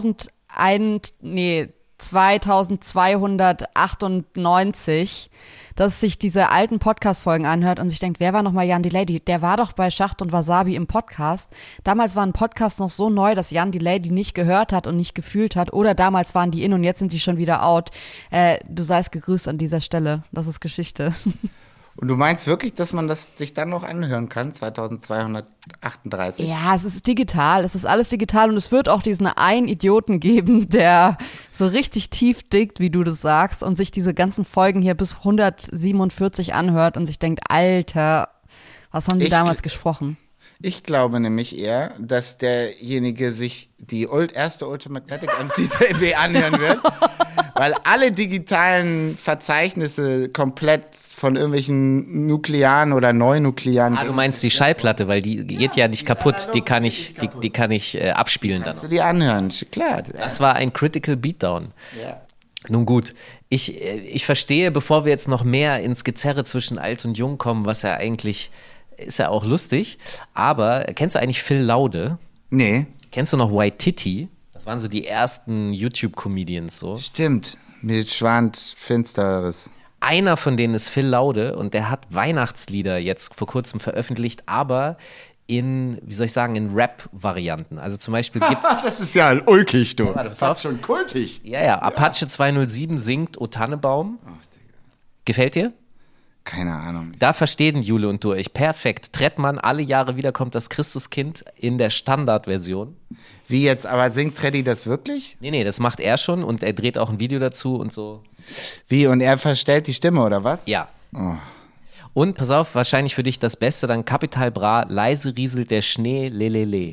2298, dass sich diese alten Podcast-Folgen anhört und sich denkt, wer war nochmal Jan Delay? Der war doch bei Schacht und Wasabi im Podcast. Damals war ein Podcast noch so neu, dass Jan Delay die nicht gehört hat und nicht gefühlt hat. Oder damals waren die in und jetzt sind die schon wieder out. Du seist gegrüßt an dieser Stelle. Das ist Geschichte. Und du meinst wirklich, dass man das sich dann noch anhören kann, 2238? Ja, es ist digital, es ist alles digital und es wird auch diesen einen Idioten geben, der so richtig tief dickt, wie du das sagst, und sich diese ganzen Folgen hier bis 147 anhört und sich denkt, Alter, was haben die damals gesprochen? Ich glaube nämlich eher, dass derjenige sich die erste Ultimagnetic MC anhören wird, weil alle digitalen Verzeichnisse komplett von irgendwelchen nuklearen oder neunuklearen. Du meinst die Schallplatte, weil die geht ja nicht kaputt, die kann ich abspielen dann. Kannst du die anhören, klar. Das war ein Critical Beatdown. Ja. Nun gut, ich verstehe, bevor wir jetzt noch mehr ins Gezerre zwischen alt und jung kommen, was ja eigentlich, ist ja auch lustig, aber kennst du eigentlich Phil Laude? Nee. Kennst du noch White Titty? Das waren so die ersten YouTube-Comedians so. Stimmt, mit Schwand Finsteres. Einer von denen ist Phil Laude und der hat Weihnachtslieder jetzt vor kurzem veröffentlicht, aber in, wie soll ich sagen, in Rap-Varianten. Also zum Beispiel gibt's... Das ist ja ulkig, du. Das ist schon kultig. Ja, Apache 207 singt O Tannebaum. Gefällt dir? Keine Ahnung. Da verstehen Jule und du euch perfekt. Trettmann, alle Jahre wieder kommt das Christuskind in der Standardversion. Wie jetzt, aber singt Treddy das wirklich? Nee, das macht er schon und er dreht auch ein Video dazu und so. Wie, und er verstellt die Stimme, oder was? Ja. Oh. Und, pass auf, wahrscheinlich für dich das Beste, dann Capital Bra, leise rieselt der Schnee, lelele.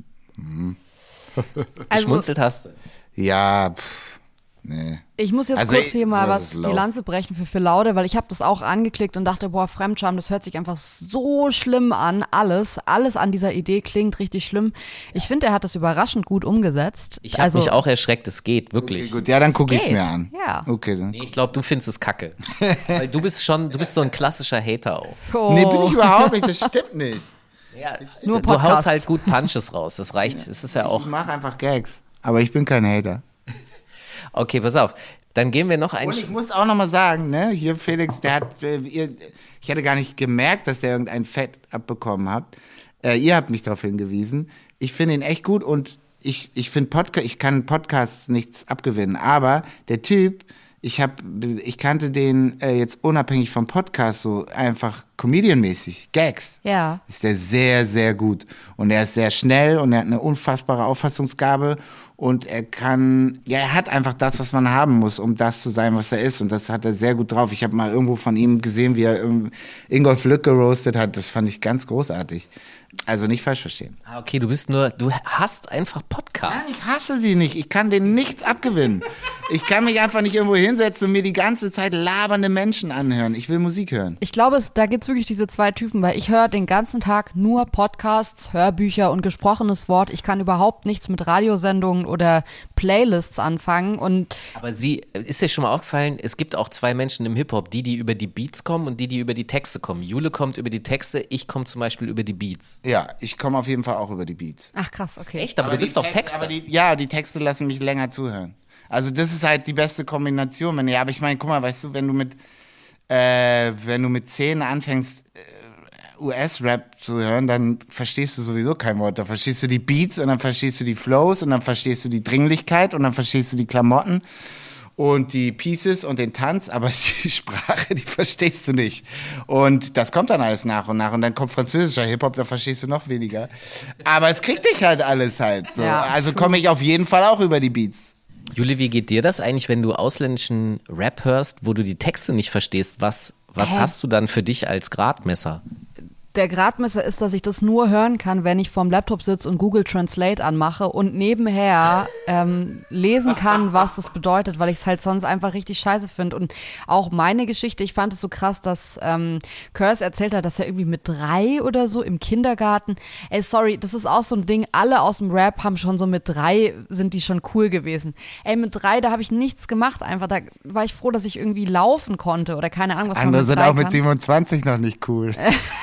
Geschmunzelt hast du. Ja, nee. Ich muss jetzt Also, kurz hier mal das ist die low. Lanze brechen für Phil Laude, weil ich habe das auch angeklickt und dachte, boah, Fremdscham, das hört sich einfach so schlimm an. Alles an dieser Idee klingt richtig schlimm. Ich finde, er hat das überraschend gut umgesetzt. Ich habe mich auch erschreckt, es geht, wirklich. Okay, gut, ja, dann gucke ich es geht. mir an. Ja. Okay, dann. Nee, ich glaube, du findest es kacke. Weil du bist so ein klassischer Hater auch. Oh. Nee, bin ich überhaupt nicht, das stimmt nicht. Ja, Nur du Podcasts. haust halt gut Punches raus, das reicht. Es ist ja auch. Ich mache einfach Gags, aber ich bin kein Hater. Okay, pass auf. Dann gehen wir noch einen Und ich muss auch nochmal sagen, ne, hier Felix, der hat, ich hätte gar nicht gemerkt, dass der irgendein Fett abbekommen hat. Ihr habt mich darauf hingewiesen. Ich finde ihn echt gut und ich finde ich kann Podcasts nichts abgewinnen, aber der Typ, ich kannte den jetzt unabhängig vom Podcast so einfach Comedian-mäßig, Gags. Ja. Ist der sehr, sehr gut. Und er ist sehr schnell und er hat eine unfassbare Auffassungsgabe und er hat einfach das, was man haben muss, um das zu sein, was er ist. Und das hat er sehr gut drauf. Ich habe mal irgendwo von ihm gesehen, wie er Ingolf Lück geroastet hat. Das fand ich ganz großartig. Also nicht falsch verstehen. Okay, du hast einfach Podcasts. Nein, ich hasse sie nicht. Ich kann denen nichts abgewinnen. Ich kann mich einfach nicht irgendwo hinsetzen und mir die ganze Zeit labernde Menschen anhören. Ich will Musik hören. Ich glaube, da gibt's wirklich diese zwei Typen, weil ich höre den ganzen Tag nur Podcasts, Hörbücher und gesprochenes Wort. Ich kann überhaupt nichts mit Radiosendungen oder Playlists anfangen. Aber ist dir schon mal aufgefallen, es gibt auch zwei Menschen im Hip-Hop, die über die Beats kommen und die über die Texte kommen. Jule kommt über die Texte, ich komme zum Beispiel über die Beats. Ja, ich komme auf jeden Fall auch über die Beats. Ach krass, okay. Echt? Aber du bist doch Texter. Die Texte lassen mich länger zuhören. Also das ist halt die beste Kombination. Aber ich meine, guck mal, weißt du, wenn du mit 10 anfängst, US-Rap zu hören, dann verstehst du sowieso kein Wort. Da verstehst du die Beats und dann verstehst du die Flows und dann verstehst du die Dringlichkeit und dann verstehst du die Klamotten. und die Pieces und den Tanz, aber die Sprache, die verstehst du nicht. Und das kommt dann alles nach und nach. Und dann kommt französischer Hip-Hop, da verstehst du noch weniger. Aber es kriegt dich halt alles halt. So. Ja, also komme ich auf jeden Fall auch über die Beats. Juli, wie geht dir das eigentlich, wenn du ausländischen Rap hörst, wo du die Texte nicht verstehst? Was hast du dann für dich als Gradmesser? Der Gradmesser ist, dass ich das nur hören kann, wenn ich vorm Laptop sitze und Google Translate anmache und nebenher lesen kann, was das bedeutet, weil ich es halt sonst einfach richtig scheiße finde. Und auch meine Geschichte, ich fand es so krass, dass Curse erzählt hat, dass er irgendwie mit 3 oder so im Kindergarten, sorry, das ist auch so ein Ding, alle aus dem Rap haben schon so mit 3, sind die schon cool gewesen. Mit 3, da habe ich nichts gemacht einfach, da war ich froh, dass ich irgendwie laufen konnte oder keine Ahnung, was man Andere mit sind 3 auch mit kann. 27 noch nicht cool.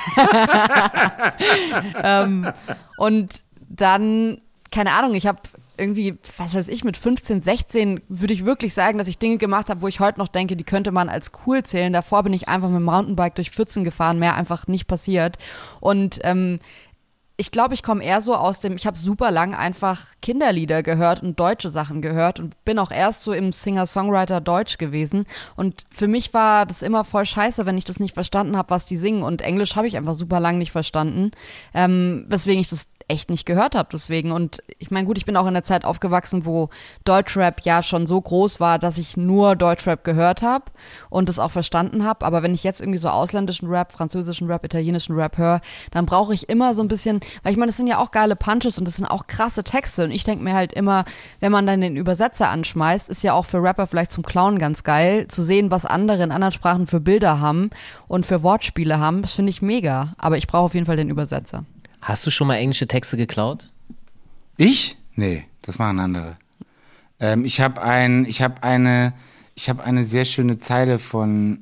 Und dann, keine Ahnung, ich habe irgendwie, was weiß ich, mit 15, 16 würde ich wirklich sagen, dass ich Dinge gemacht habe, wo ich heute noch denke, die könnte man als cool zählen. Davor bin ich einfach mit dem Mountainbike durch Pfützen gefahren, mehr einfach nicht passiert. Und ich glaube, ich komme eher so aus dem, ich habe super lang einfach Kinderlieder gehört und deutsche Sachen gehört und bin auch erst so im Singer-Songwriter Deutsch gewesen. Und für mich war das immer voll scheiße, wenn ich das nicht verstanden habe, was die singen. Und Englisch habe ich einfach super lang nicht verstanden, weswegen ich das echt nicht gehört habe deswegen. Und ich meine, gut, ich bin auch in der Zeit aufgewachsen, wo Deutschrap ja schon so groß war, dass ich nur Deutschrap gehört habe und das auch verstanden habe. Aber wenn ich jetzt irgendwie so ausländischen Rap, französischen Rap, italienischen Rap höre, dann brauche ich immer so ein bisschen, weil ich meine, das sind ja auch geile Punches und das sind auch krasse Texte. Und ich denke mir halt immer, wenn man dann den Übersetzer anschmeißt, ist ja auch für Rapper vielleicht zum Clown ganz geil, zu sehen, was andere in anderen Sprachen für Bilder haben und für Wortspiele haben. Das finde ich mega. Aber ich brauche auf jeden Fall den Übersetzer. Hast du schon mal englische Texte geklaut? Ich? Nee, das machen andere. Ich habe eine sehr schöne Zeile von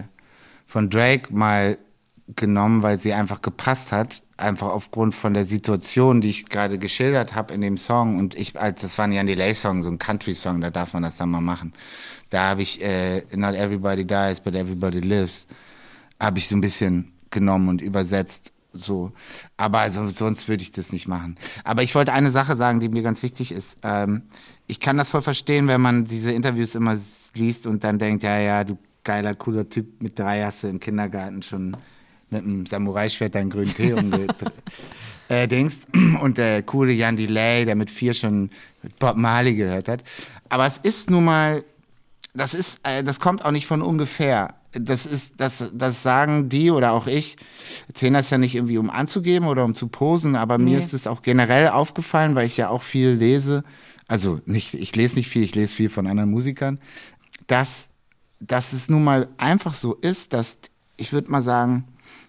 Drake mal genommen, weil sie einfach gepasst hat, einfach aufgrund von der Situation, die ich gerade geschildert habe in dem Song. Und das war ein Jan Delay-Song, so ein Country-Song, da darf man das dann mal machen. Da habe ich Not everybody dies, but everybody lives, habe ich so ein bisschen genommen und übersetzt. So, aber also sonst würde ich das nicht machen. Aber ich wollte eine Sache sagen, die mir ganz wichtig ist. Ich kann das voll verstehen, wenn man diese Interviews immer liest und dann denkt, ja, du geiler, cooler Typ, mit 3 hast du im Kindergarten schon mit einem Samurai-Schwert deinen grünen Tee umgedingst. Und der coole Jan Delay, der mit 4 schon Bob Marley gehört hat. Aber es ist nun mal, das kommt auch nicht von ungefähr. Das sagen die oder auch ich, erzählen das ja nicht irgendwie, um anzugeben oder um zu posen, aber mir ist es auch generell aufgefallen, weil ich ja auch viel lese, also ich lese nicht viel, ich lese viel von anderen Musikern, dass es nun mal einfach so ist, dass, ich würde mal sagen,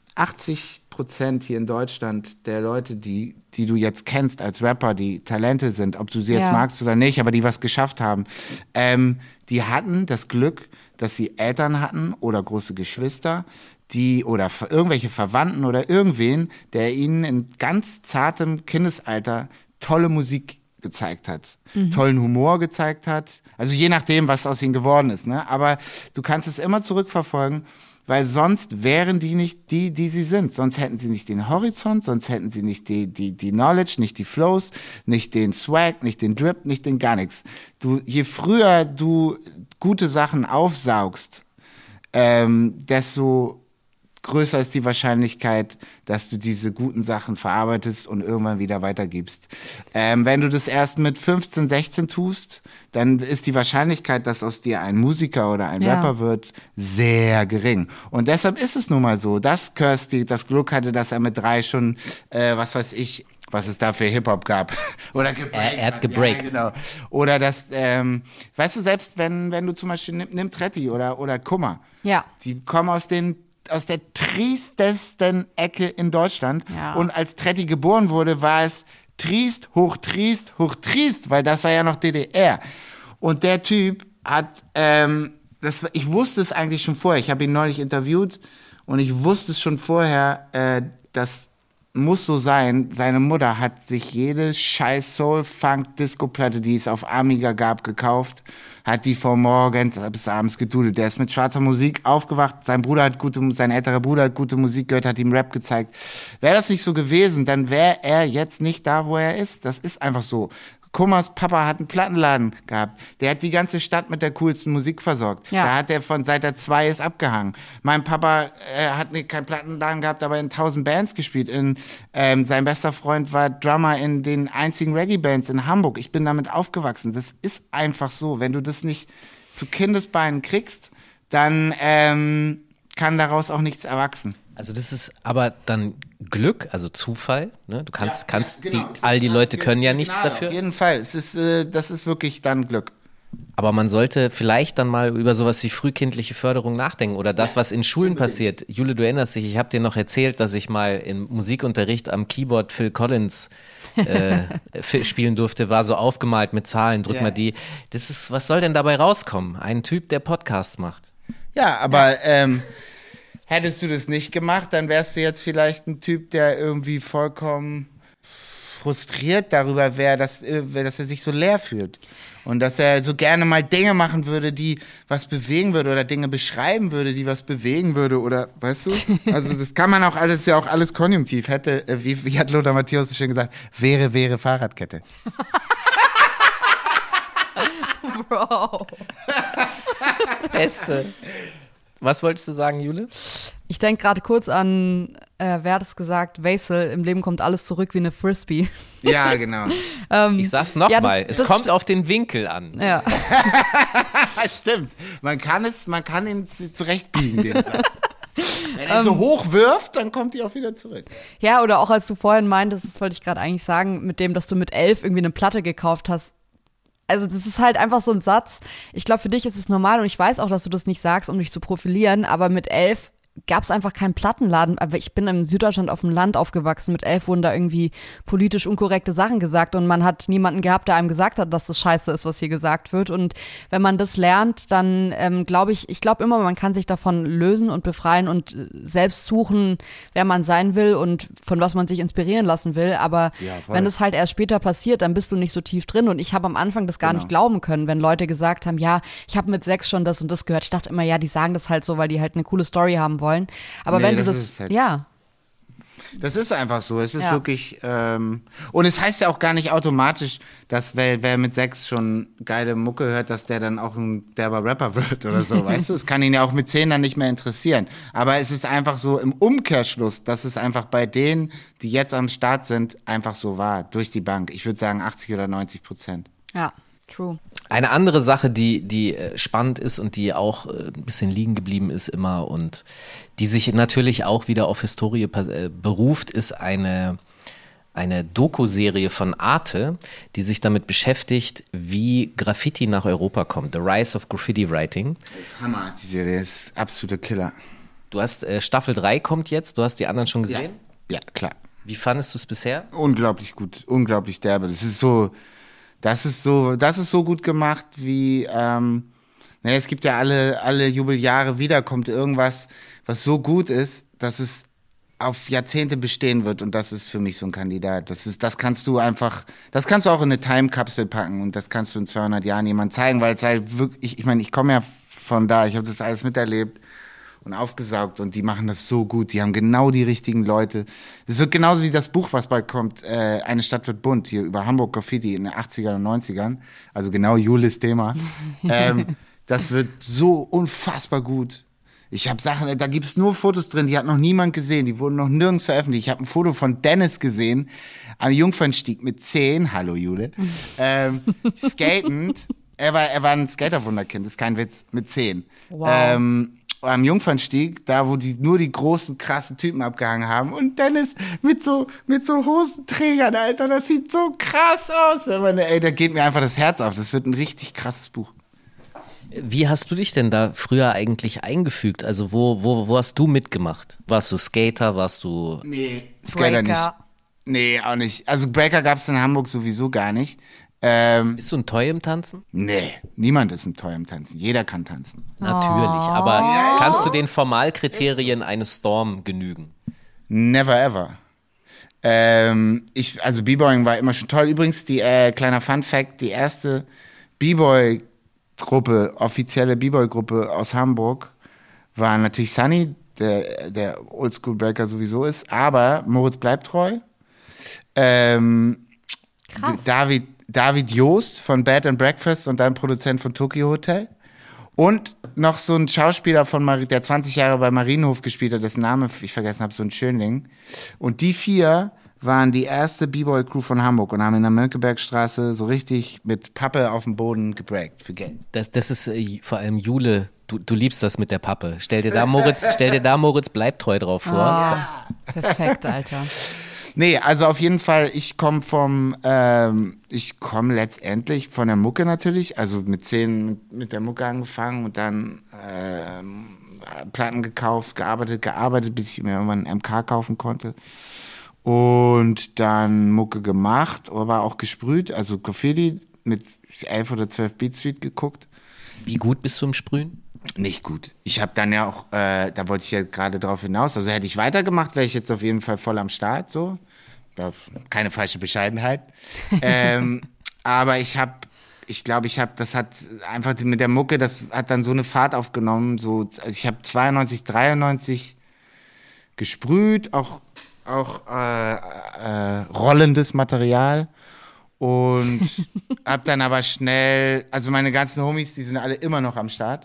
80% hier in Deutschland der Leute, die du jetzt kennst als Rapper, die Talente sind, ob du sie jetzt magst oder nicht, aber die was geschafft haben, die hatten das Glück, dass sie Eltern hatten oder große Geschwister, oder irgendwelche Verwandten oder irgendwen, der ihnen in ganz zartem Kindesalter tolle Musik gezeigt hat, tollen Humor gezeigt hat, also je nachdem, was aus ihnen geworden ist, ne? Aber du kannst es immer zurückverfolgen, weil sonst wären die nicht die sie sind. Sonst hätten sie nicht den Horizont, sonst hätten sie nicht die Knowledge, nicht die Flows, nicht den Swag, nicht den Drip, nicht den gar nichts. Je früher du gute Sachen aufsaugst, desto größer ist die Wahrscheinlichkeit, dass du diese guten Sachen verarbeitest und irgendwann wieder weitergibst. Wenn du das erst mit 15, 16 tust, dann ist die Wahrscheinlichkeit, dass aus dir ein Musiker oder ein Rapper wird, sehr gering. Und deshalb ist es nun mal so, dass Kirsty das Glück hatte, dass er mit 3 schon, was weiß ich, was es da für Hip-Hop gab. Oder gebreakt. Er hat gebreakt. Ja, genau. Oder das, weißt du, selbst wenn du zum Beispiel nimm Tretti oder Kummer. Ja. Die kommen aus der triestesten Ecke in Deutschland. Ja. Und als Tretti geboren wurde, war es Triest, Hochtriest, Hochtriest, weil das war ja noch DDR. Und der Typ hat, ich wusste es eigentlich schon vorher. Ich habe ihn neulich interviewt und ich wusste es schon vorher, das muss so sein. Seine Mutter hat sich jede scheiß Soul-Funk-Disco-Platte, die es auf Amiga gab, gekauft, hat die von morgens bis abends gedudelt. Der ist mit schwarzer Musik aufgewacht, sein älterer Bruder hat gute Musik gehört, hat ihm Rap gezeigt. Wäre das nicht so gewesen, dann wäre er jetzt nicht da, wo er ist. Das ist einfach so. Kummers Papa hat einen Plattenladen gehabt. Der hat die ganze Stadt mit der coolsten Musik versorgt. Ja. Da hat er seit er 2 ist abgehangen. Mein Papa hat keinen Plattenladen gehabt, aber in 1000 Bands gespielt. Sein bester Freund war Drummer in den einzigen Reggae-Bands in Hamburg. Ich bin damit aufgewachsen. Das ist einfach so. Wenn du das nicht zu Kindesbeinen kriegst, dann kann daraus auch nichts erwachsen. Also das ist aber dann Glück, also Zufall. Ne? Du kannst genau. all die Leute können ja Gnade, nichts dafür. Auf jeden Fall. Das ist wirklich dann Glück. Aber man sollte vielleicht dann mal über sowas wie frühkindliche Förderung nachdenken oder das, was in Schulen passiert. Jule, du erinnerst dich, ich habe dir noch erzählt, dass ich mal im Musikunterricht am Keyboard Phil Collins spielen durfte, war so aufgemalt mit Zahlen, drück mal die. Was soll denn dabei rauskommen? Ein Typ, der Podcasts macht. Ja, aber hättest du das nicht gemacht, dann wärst du jetzt vielleicht ein Typ, der irgendwie vollkommen frustriert darüber wäre, dass er sich so leer fühlt. Und dass er so gerne mal Dinge machen würde, die was bewegen würde oder Dinge beschreiben würde, die was bewegen würde oder, weißt du? Also das kann man auch alles, ja auch alles konjunktiv. Hätte, wie hat Lothar Matthäus so schön gesagt, wäre Fahrradkette. Bro. Beste. Was wolltest du sagen, Jule? Ich denke gerade kurz an, wer hat es gesagt? Vassal, im Leben kommt alles zurück wie eine Frisbee. Ja, genau. Ich sag's nochmal, es das kommt auf den Winkel an. Ja. Stimmt. Man kann ihn zurechtbiegen, den Satz. Wenn er so hoch wirft, dann kommt die auch wieder zurück. Ja, oder auch als du vorhin meintest, das wollte ich gerade eigentlich sagen, mit dem, dass du mit 11 irgendwie eine Platte gekauft hast. Also das ist halt einfach so ein Satz. Ich glaube, für dich ist es normal und ich weiß auch, dass du das nicht sagst, um dich zu profilieren, aber mit 11 gab es einfach keinen Plattenladen. Aber ich bin in Süddeutschland auf dem Land aufgewachsen. Mit 11 wurden da irgendwie politisch unkorrekte Sachen gesagt und man hat niemanden gehabt, der einem gesagt hat, dass das scheiße ist, was hier gesagt wird. Und wenn man das lernt, dann glaube ich immer, man kann sich davon lösen und befreien und selbst suchen, wer man sein will und von was man sich inspirieren lassen will. Aber wenn das halt erst später passiert, dann bist du nicht so tief drin. Und ich habe am Anfang das gar nicht glauben können, wenn Leute gesagt haben, ja, ich habe mit 6 schon das und das gehört. Ich dachte immer, ja, die sagen das halt so, weil die halt eine coole Story haben wollen. Aber wenn du das, ja. Das ist einfach so. Es ist wirklich, und es heißt ja auch gar nicht automatisch, dass wer mit 6 schon geile Mucke hört, dass der dann auch ein derber Rapper wird oder so, weißt du? Es kann ihn ja auch mit 10 dann nicht mehr interessieren. Aber es ist einfach so im Umkehrschluss, dass es einfach bei denen, die jetzt am Start sind, einfach so war, durch die Bank. Ich würde sagen 80 oder 90%. Ja, true. Eine andere Sache, die spannend ist und die auch ein bisschen liegen geblieben ist immer und die sich natürlich auch wieder auf Historie beruft, ist eine Doku-Serie von Arte, die sich damit beschäftigt, wie Graffiti nach Europa kommt. The Rise of Graffiti Writing. Das ist Hammer, die Serie ist absoluter Killer. Du hast Staffel 3 kommt jetzt, du hast die anderen schon gesehen? Ja, klar. Wie fandest du es bisher? Unglaublich gut, unglaublich derbe. Das ist so gut gemacht wie, es gibt ja alle Jubeljahre wieder kommt irgendwas, was so gut ist, dass es auf Jahrzehnte bestehen wird und das ist für mich so ein Kandidat. Das kannst du auch in eine Time-Kapsel packen und das kannst du in 200 Jahren jemand zeigen, weil es halt wirklich, ich komme ja von da, ich habe das alles miterlebt und aufgesaugt und die machen das so gut, die haben genau die richtigen Leute. Es wird genauso wie das Buch, was bald kommt, Eine Stadt wird bunt, hier über Hamburg Graffiti in den 80ern und 90ern, also genau Julis Thema. Das wird so unfassbar gut. Ich habe Sachen, da gibt's nur Fotos drin, die hat noch niemand gesehen, die wurden noch nirgends veröffentlicht. Ich habe ein Foto von Dennis gesehen, am Jungfernstieg mit 10, hallo Jule, skatend. Er war ein Skaterwunderkind, ist kein Witz, mit 10. Wow. Am Jungfernstieg, da wo nur die großen, krassen Typen abgehangen haben. Und Dennis mit so Hosenträgern, Alter, das sieht so krass aus. Da geht mir einfach das Herz auf. Das wird ein richtig krasses Buch. Wie hast du dich denn da früher eigentlich eingefügt? Also wo hast du mitgemacht? Warst du Skater, Nee, Skater nicht. Nee, auch nicht. Also Breaker gab's in Hamburg sowieso gar nicht. Bist du ein Toy im Tanzen? Nee, niemand ist ein Toy im Tanzen. Jeder kann tanzen. Natürlich, aber kannst du den Formalkriterien eines Storm genügen? Never ever. Also B-Boying war immer schon toll. Übrigens, kleiner Fun Fact, die erste B-Boy-Gruppe, offizielle B-Boy-Gruppe aus Hamburg, war natürlich Sunny, der Oldschool-Breaker sowieso ist, aber Moritz bleibt treu. Krass. David Joost von Bed and Breakfast und dann Produzent von Tokyo Hotel. Und noch so ein Schauspieler der 20 Jahre bei Marienhof gespielt hat, dessen Name ich vergessen habe, so ein Schönling. Und die 4 waren die erste B-Boy-Crew von Hamburg und haben in der Mönckebergstraße so richtig mit Pappe auf dem Boden gebreakt für Geld. Das ist vor allem Jule, du liebst das mit der Pappe. Stell dir da Moritz Bleibtreu drauf vor. Ja, perfekt, Alter. Nee, also auf jeden Fall, ich komme letztendlich von der Mucke natürlich, also mit 10 mit der Mucke angefangen und dann Platten gekauft, gearbeitet, bis ich mir irgendwann ein MK kaufen konnte. Und dann Mucke gemacht, aber auch gesprüht, also Graffiti mit 11 oder 12 Beat Street geguckt. Wie gut bist du im Sprühen? Nicht gut. Ich habe dann ja auch, da wollte ich ja gerade drauf hinaus, also hätte ich weitergemacht, wäre ich jetzt auf jeden Fall voll am Start, so. Ja, keine falsche Bescheidenheit. Aber ich glaube, das hat einfach mit der Mucke, das hat dann so eine Fahrt aufgenommen, so, also ich habe 92, 93 gesprüht, auch rollendes Material und hab dann aber schnell, also meine ganzen Homies, die sind alle immer noch am Start.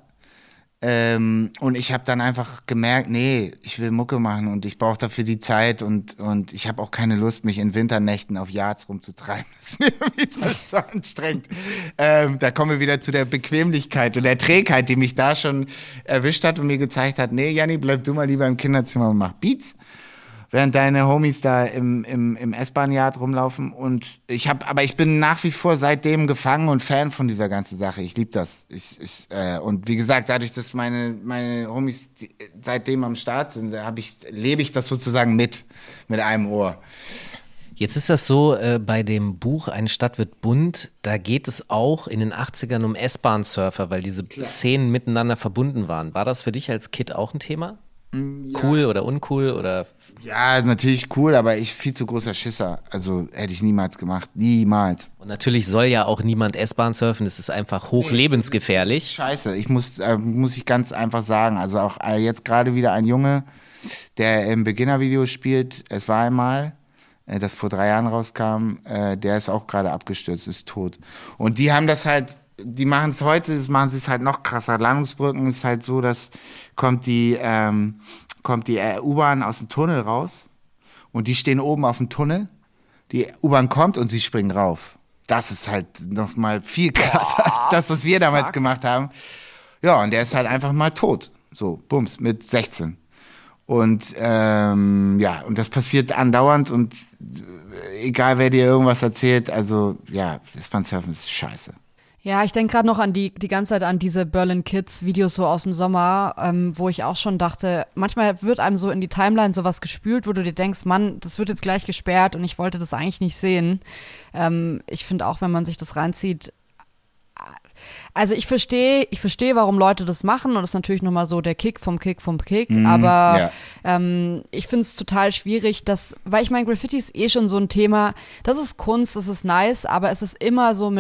Und ich habe dann einfach gemerkt, nee, ich will Mucke machen und ich brauche dafür die Zeit und ich habe auch keine Lust, mich in Winternächten auf Yards rumzutreiben. Das ist mir irgendwie so anstrengend. Da kommen wir wieder zu der Bequemlichkeit und der Trägheit, die mich da schon erwischt hat und mir gezeigt hat, nee, Janni, bleib du mal lieber im Kinderzimmer und mach Beats. Während deine Homies da im S-Bahn-Yard rumlaufen und ich bin nach wie vor seitdem gefangen und Fan von dieser ganzen Sache. Ich liebe das. Und wie gesagt, dadurch, dass meine Homies seitdem am Start sind, lebe ich das sozusagen mit einem Ohr. Jetzt ist das so, bei dem Buch Eine Stadt wird bunt, da geht es auch in den 80ern um S-Bahn-Surfer, weil diese Szenen miteinander verbunden waren. War das für dich als Kid auch ein Thema? Ja. Cool oder uncool oder? Ja, ist natürlich cool, aber ich viel zu großer Schisser. Also hätte ich niemals gemacht. Niemals. Und natürlich soll ja auch niemand S-Bahn surfen. Das ist einfach hochlebensgefährlich. Scheiße. Muss ich ganz einfach sagen. Also auch jetzt gerade wieder ein Junge, der im Beginner-Video spielt. Es war einmal, das vor 3 Jahren rauskam. Der ist auch gerade abgestürzt, ist tot. Und die haben das halt. Die machen es heute, das machen sie es halt noch krasser. Landungsbrücken ist halt so, dass kommt die U-Bahn aus dem Tunnel raus und die stehen oben auf dem Tunnel. Die U-Bahn kommt und sie springen rauf. Das ist halt noch mal viel krasser als das, was wir damals gemacht haben. Ja, und der ist halt einfach mal tot. So, bums, mit 16. Und und das passiert andauernd und egal, wer dir irgendwas erzählt, also ja, S-Bahn-Surfen ist scheiße. Ja, ich denke gerade noch an die ganze Zeit an diese Berlin Kids Videos so aus dem Sommer, wo ich auch schon dachte, manchmal wird einem so in die Timeline sowas gespült, wo du dir denkst, Mann, das wird jetzt gleich gesperrt und ich wollte das eigentlich nicht sehen. Ich finde auch, wenn man sich das reinzieht, also ich verstehe, warum Leute das machen und das ist natürlich nochmal so der Kick vom Kick, aber ich finde es total schwierig, weil ich meine, Graffiti ist eh schon so ein Thema, das ist Kunst, das ist nice, aber es ist immer so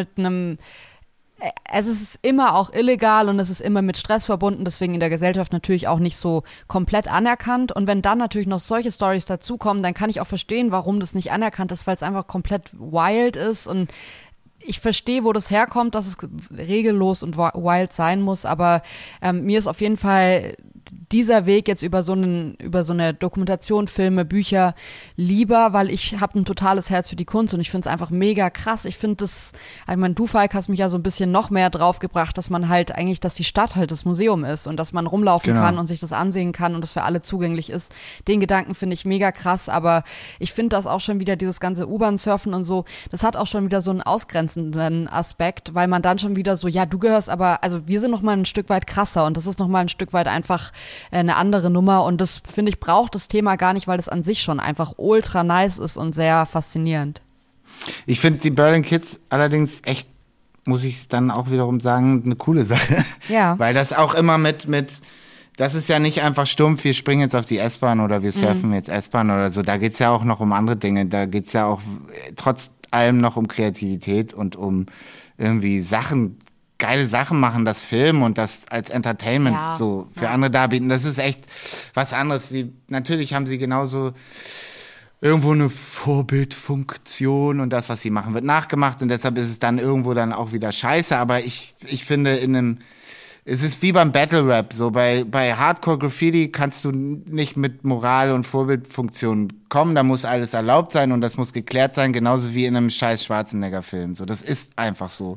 es ist immer auch illegal und es ist immer mit Stress verbunden, deswegen in der Gesellschaft natürlich auch nicht so komplett anerkannt. Und wenn dann natürlich noch solche Storys dazukommen, dann kann ich auch verstehen, warum das nicht anerkannt ist, weil es einfach komplett wild ist. Und ich verstehe, wo das herkommt, dass es regellos und wild sein muss, aber mir ist auf jeden Fall dieser Weg jetzt über so eine Dokumentation, Filme, Bücher lieber, weil ich habe ein totales Herz für die Kunst und ich finde es einfach mega krass. Ich finde das, ich meine, du, Falk, hast mich ja so ein bisschen noch mehr draufgebracht, dass man halt eigentlich, dass die Stadt halt das Museum ist und dass man rumlaufen kann und sich das ansehen kann und das für alle zugänglich ist. Den Gedanken finde ich mega krass, aber ich finde das auch schon wieder, dieses ganze U-Bahn-Surfen und so, das hat auch schon wieder so einen ausgrenzenden Aspekt, weil man dann schon wieder so, ja, du gehörst aber, also wir sind noch mal ein Stück weit krasser und das ist noch mal ein Stück weit einfach eine andere Nummer und das, finde ich, braucht das Thema gar nicht, weil das an sich schon einfach ultra nice ist und sehr faszinierend. Ich finde die Berlin Kids allerdings echt, muss ich dann auch wiederum sagen, eine coole Sache. Ja. Weil das auch immer das ist ja nicht einfach stumpf, wir springen jetzt auf die S-Bahn oder wir surfen jetzt S-Bahn oder so. Da geht's ja auch noch um andere Dinge. Da geht's ja auch trotz allem noch um Kreativität und um irgendwie geile Sachen machen, das Film und das als Entertainment so für andere darbieten. Das ist echt was anderes. Natürlich haben sie genauso irgendwo eine Vorbildfunktion und das, was sie machen, wird nachgemacht und deshalb ist es dann irgendwo dann auch wieder scheiße, aber ich finde es ist wie beim Battle Rap, so bei Hardcore Graffiti kannst du nicht mit Moral und Vorbildfunktion kommen, da muss alles erlaubt sein und das muss geklärt sein, genauso wie in einem scheiß Schwarzenegger-Film, so, das ist einfach so.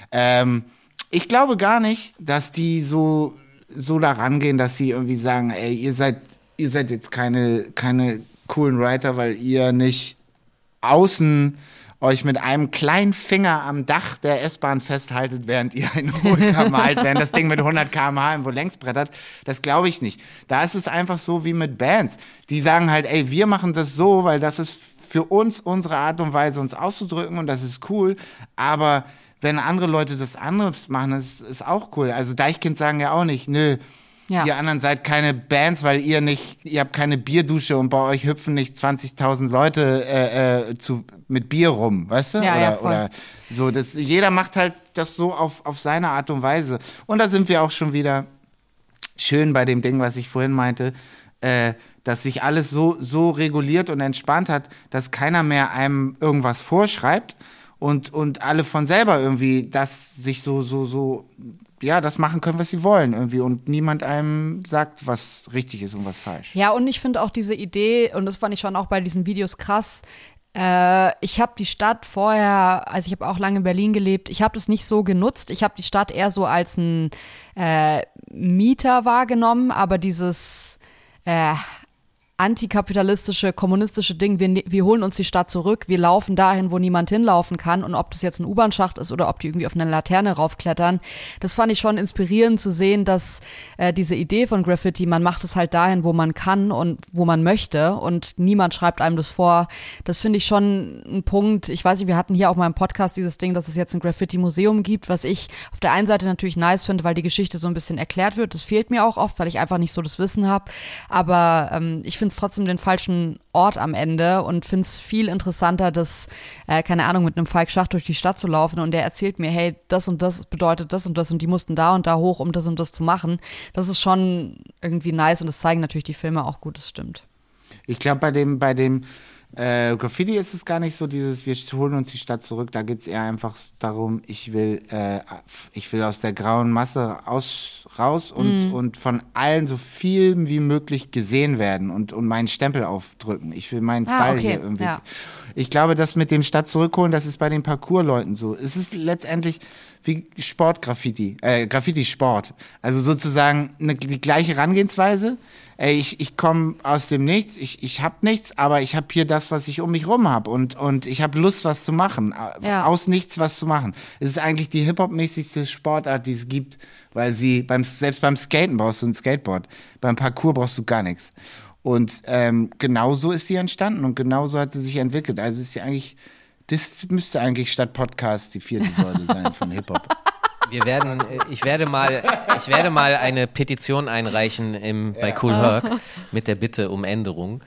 Ich glaube gar nicht, dass die so da rangehen, dass sie irgendwie sagen, ey, ihr seid jetzt keine coolen Writer, weil ihr nicht außen euch mit einem kleinen Finger am Dach der S-Bahn festhaltet, während ihr einen Holker malt, während das Ding mit 100 km/h irgendwo längs brettert. Das glaube ich nicht. Da ist es einfach so wie mit Bands. Die sagen halt, ey, wir machen das so, weil das ist für uns unsere Art und Weise, uns auszudrücken und das ist cool. Aber wenn andere Leute das anderes machen, das ist auch cool. Also Deichkind sagen ja auch nicht, nö, ihr anderen seid keine Bands, weil ihr habt keine Bierdusche und bei euch hüpfen nicht 20.000 Leute mit Bier rum, weißt du? Oder so. Jeder macht halt das so auf seine Art und Weise. Und da sind wir auch schon wieder schön bei dem Ding, was ich vorhin meinte, dass sich alles so reguliert und entspannt hat, dass keiner mehr einem irgendwas vorschreibt und alle von selber irgendwie das sich so das machen können, was sie wollen irgendwie und niemand einem sagt, was richtig ist und was falsch. Ja, und ich finde auch diese Idee, und das fand ich schon auch bei diesen Videos krass, ich habe die Stadt vorher, also ich habe auch lange in Berlin gelebt, ich habe das nicht so genutzt, ich habe die Stadt eher so als ein Mieter wahrgenommen, aber dieses antikapitalistische, kommunistische Ding, wir holen uns die Stadt zurück, wir laufen dahin, wo niemand hinlaufen kann und ob das jetzt ein U-Bahn-Schacht ist oder ob die irgendwie auf eine Laterne raufklettern, das fand ich schon inspirierend zu sehen, dass diese Idee von Graffiti, man macht es halt dahin, wo man kann und wo man möchte und niemand schreibt einem das vor, das finde ich schon ein Punkt, ich weiß nicht, wir hatten hier auch mal im Podcast dieses Ding, dass es jetzt ein Graffiti-Museum gibt, was ich auf der einen Seite natürlich nice finde, weil die Geschichte so ein bisschen erklärt wird, das fehlt mir auch oft, weil ich einfach nicht so das Wissen habe, aber ich finde es trotzdem den falschen Ort am Ende und finde es viel interessanter, das, keine Ahnung, mit einem Falk Schacht durch die Stadt zu laufen und der erzählt mir, hey, das und das bedeutet das und die mussten da und da hoch, um das und das zu machen. Das ist schon irgendwie nice und das zeigen natürlich die Filme auch gut, das stimmt. Ich glaube, bei dem Graffiti ist es gar nicht so dieses, wir holen uns die Stadt zurück, da geht es eher einfach darum, ich will aus der grauen Masse raus und von allen so viel wie möglich gesehen werden und meinen Stempel aufdrücken. Ich will meinen Style hier irgendwie. Ja. Ich glaube, das mit dem Stadt zurückholen, das ist bei den Parkour-Leuten so. Es ist letztendlich wie Graffiti-Sport. Also sozusagen die gleiche Herangehensweise. Ich komme aus dem Nichts, ich habe nichts, aber ich habe hier das, was ich um mich rum habe und ich habe Lust, was zu machen, aus nichts was zu machen. Es ist eigentlich die Hip-Hop-mäßigste Sportart, die es gibt, weil selbst beim Skaten brauchst du ein Skateboard, beim Parkour brauchst du gar nichts. Und genauso ist sie entstanden und genauso hat sie sich entwickelt. Also ist sie eigentlich, das müsste eigentlich statt Podcast die 4. Säule sein von Hip-Hop. Ich werde mal eine Petition einreichen bei Cool Herc mit der Bitte um Änderung.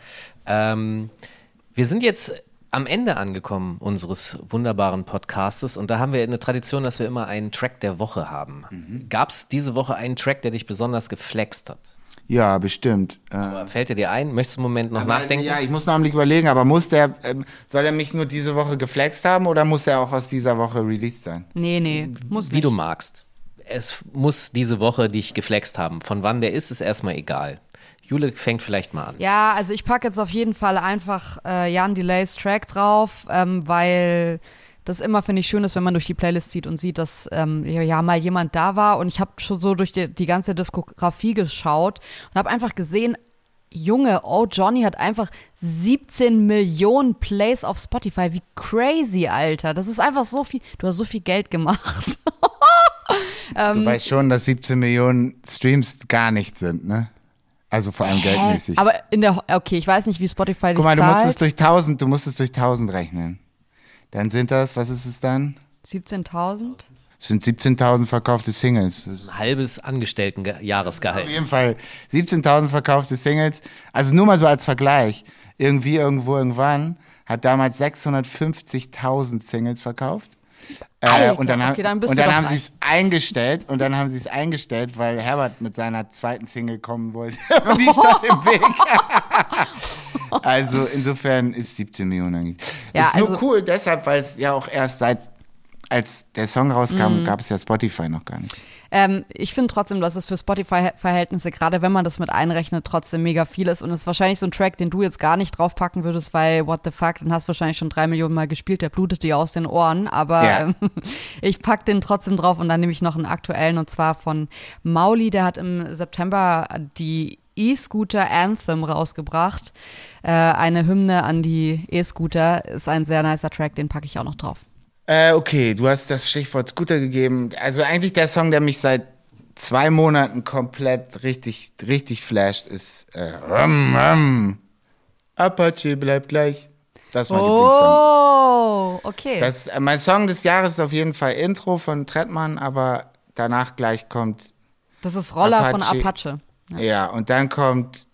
Wir sind jetzt am Ende angekommen unseres wunderbaren Podcastes und da haben wir eine Tradition, dass wir immer einen Track der Woche haben. Gab es diese Woche einen Track, der dich besonders geflext hat? Ja, bestimmt. Aber fällt dir ein? Möchtest du einen Moment noch nachdenken? Ja, ich muss noch überlegen, aber soll er mich nur diese Woche geflext haben oder muss er auch aus dieser Woche released sein? Nee, muss nicht. Wie du magst. Es muss diese Woche dich geflext haben. Von wann der ist erstmal egal. Jule fängt vielleicht mal an. Ja, also ich packe jetzt auf jeden Fall einfach Jan Delays Track drauf, weil das immer, finde ich, schön ist, wenn man durch die Playlist zieht und sieht, dass mal jemand da war. Und ich habe schon so durch die ganze Diskografie geschaut und habe einfach gesehen, Junge, Oh Johnny hat einfach 17 Millionen Plays auf Spotify. Wie crazy, Alter. Das ist einfach so viel. Du hast so viel Geld gemacht. Du weißt schon, dass 17 Millionen Streams gar nichts sind, ne? Also vor allem geldmäßig. Aber okay, ich weiß nicht, wie Spotify dich zahlt. Guck mal, du musst es durch 1000 rechnen. Dann sind das, was ist es dann? 17.000? Das sind 17.000 verkaufte Singles. Das ist ein halbes Angestellten-Jahresgehalt. Auf jeden Fall 17.000 verkaufte Singles. Also nur mal so als Vergleich. Irgendwie, irgendwo, irgendwann hat damals 650.000 Singles verkauft. Alter, und dann, okay, dann haben sie es eingestellt weil Herbert mit seiner zweiten Single kommen wollte und die stand im Weg. Also insofern ist 17 Millionen eigentlich. Ja, ist nur also- cool, deshalb, weil es ja auch erst als der Song rauskam, gab es ja Spotify noch gar nicht. Ich finde trotzdem, dass es für Spotify-Verhältnisse, gerade wenn man das mit einrechnet, trotzdem mega viel ist. Und es ist wahrscheinlich so ein Track, den du jetzt gar nicht draufpacken würdest, weil what the fuck, den hast du wahrscheinlich schon 3 Millionen Mal gespielt, der blutet dir aus den Ohren. Aber Ja. ich pack den trotzdem drauf und dann nehme ich noch einen aktuellen, und zwar von Mauli, der hat im September die E-Scooter Anthem rausgebracht. Eine Hymne an die E-Scooter, ist ein sehr nicer Track, den packe ich auch noch drauf. Okay, du hast das Stichwort Scooter gegeben. Also eigentlich der Song, der mich seit 2 Monaten komplett richtig flasht, ist Apache bleibt gleich. Das ist mein Lieblingssong. Oh, okay. Mein Song des Jahres ist auf jeden Fall Intro von Trettmann, aber danach gleich kommt, Das ist Roller von Apache. Apache. ja, und dann kommt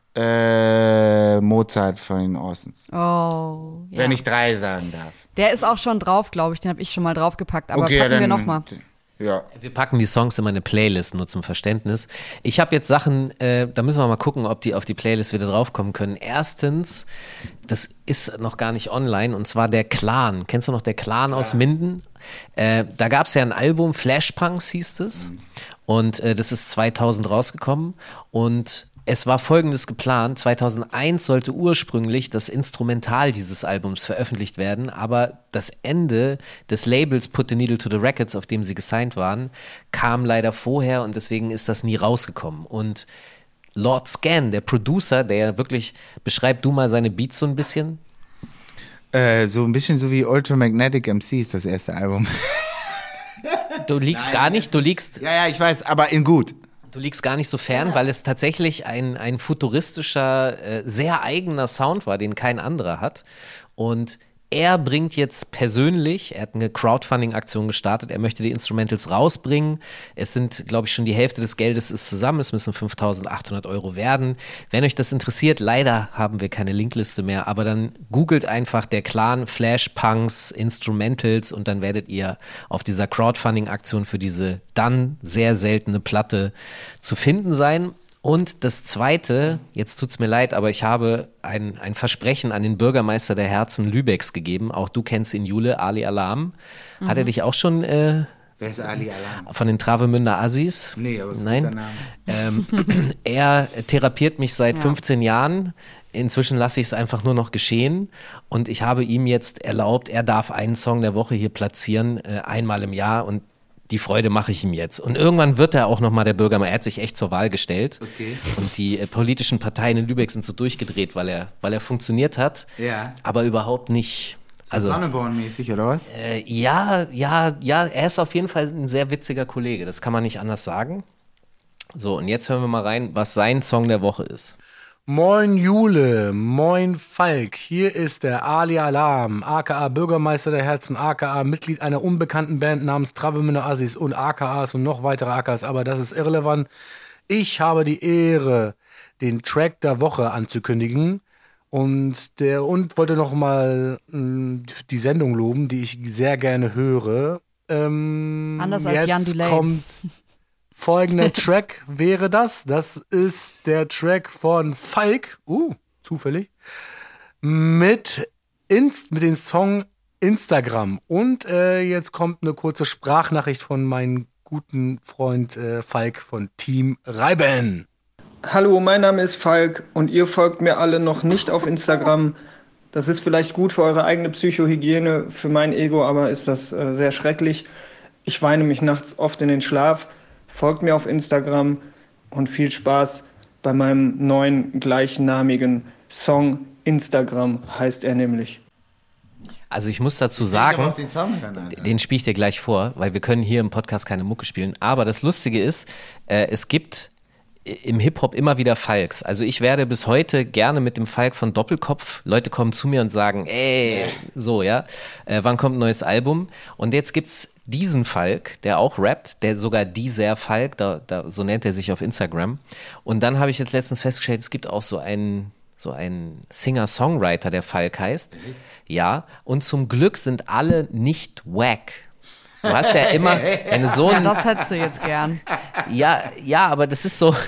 Mozart von den Orsons. Oh, ja. Wenn ich 3 sagen darf. Der ist auch schon drauf, glaube ich. Den habe ich schon mal draufgepackt. Aber Okay, packen wir dann nochmal. Ja. Wir packen die Songs in meine Playlist, nur zum Verständnis. Ich habe jetzt Sachen, da müssen wir mal gucken, ob die auf die Playlist wieder draufkommen können. Erstens, das ist noch gar nicht online, und zwar der Clan. Kennst du noch der Clan aus Minden? Da gab es ja ein Album, Flashpunks hieß es. Und das ist 2000 rausgekommen. Und es war Folgendes geplant: 2001 sollte ursprünglich das Instrumental dieses Albums veröffentlicht werden, aber das Ende des Labels Put the Needle to the Records, auf dem sie gesigned waren, kam leider vorher, und deswegen ist das nie rausgekommen. Und Lord Scan, der Producer, der ja wirklich, beschreib du mal seine Beats so ein bisschen. So ein bisschen so wie Ultramagnetic MC ist das erste Album. Du liegst gar nicht, du liegst Ja, ich weiß, aber in gut. Du liegst gar nicht so fern, weil es tatsächlich ein futuristischer, sehr eigener Sound war, den kein anderer hat. Und er bringt jetzt persönlich, er hat eine Crowdfunding-Aktion gestartet, er möchte die Instrumentals rausbringen. Es sind, glaube ich, schon die Hälfte des Geldes ist zusammen, es müssen 5.800 € werden. Wenn euch das interessiert, leider haben wir keine Linkliste mehr, aber dann googelt einfach der Clan Flashpunks Instrumentals und dann werdet ihr auf dieser Crowdfunding-Aktion für diese dann sehr seltene Platte zu finden sein. Und das Zweite, jetzt tut's mir leid, aber ich habe ein Versprechen an den Bürgermeister der Herzen Lübecks gegeben. Auch du kennst ihn, Jule, Ali Alarm. Hat er dich auch schon Wer ist Ali Alarm? von den Travemünder Assis? Nee, aber ist ein guter Nein. Name. Er therapiert mich seit 15 Jahren. Inzwischen lasse ich es einfach nur noch geschehen. Und ich habe ihm jetzt erlaubt, er darf einen Song der Woche hier platzieren, einmal im Jahr. Und die Freude mache ich ihm jetzt. Und irgendwann wird er auch nochmal der Bürgermeister. Er hat sich echt zur Wahl gestellt. Okay. Und die politischen Parteien in Lübeck sind so durchgedreht, weil er funktioniert hat. Ja. Aber überhaupt nicht. Also, Sonneborn-mäßig, oder was? ja, er ist auf jeden Fall ein sehr witziger Kollege. Das kann man nicht anders sagen. So, und jetzt hören wir mal rein, was sein Song der Woche ist. Moin Jule, moin Falk, hier ist der Ali Alarm, aka Bürgermeister der Herzen, aka Mitglied einer unbekannten Band namens Travemünder Assis und AKAs und noch weitere AKAs, aber das ist irrelevant. Ich habe die Ehre, den Track der Woche anzukündigen und wollte noch mal die Sendung loben, die ich sehr gerne höre. Anders als Jan Jetzt Delay. kommt folgender Track wäre das. Das ist der Track von Falk, zufällig, mit dem Song Instagram. Und jetzt kommt eine kurze Sprachnachricht von meinem guten Freund Falk von Team Reiben. Hallo, mein Name ist Falk und ihr folgt mir alle noch nicht auf Instagram. Das ist vielleicht gut für eure eigene Psychohygiene, für mein Ego aber ist das sehr schrecklich. Ich weine mich nachts oft in den Schlaf. Folgt mir auf Instagram und viel Spaß bei meinem neuen gleichnamigen Song. Instagram heißt er nämlich. Also ich muss dazu Aber sagen, auf den Song hören, Alter. den spiele ich dir gleich vor, weil wir können hier im Podcast keine Mucke spielen. Aber das Lustige ist, es gibt im Hip-Hop immer wieder Falks. Also ich werde bis heute gerne mit dem Falk von Doppelkopf, Leute kommen zu mir und sagen, so, ja, wann kommt ein neues Album? Und jetzt gibt's diesen Falk, der auch rappt, der sogar dieser Falk, so nennt er sich auf Instagram. Und dann habe ich jetzt letztens festgestellt, es gibt auch so einen Singer-Songwriter, der Falk heißt. Ja, und zum Glück sind alle nicht wack. Du hast ja immer, wenn du so Ja, ein das hättest du jetzt gern. ja, aber das ist so,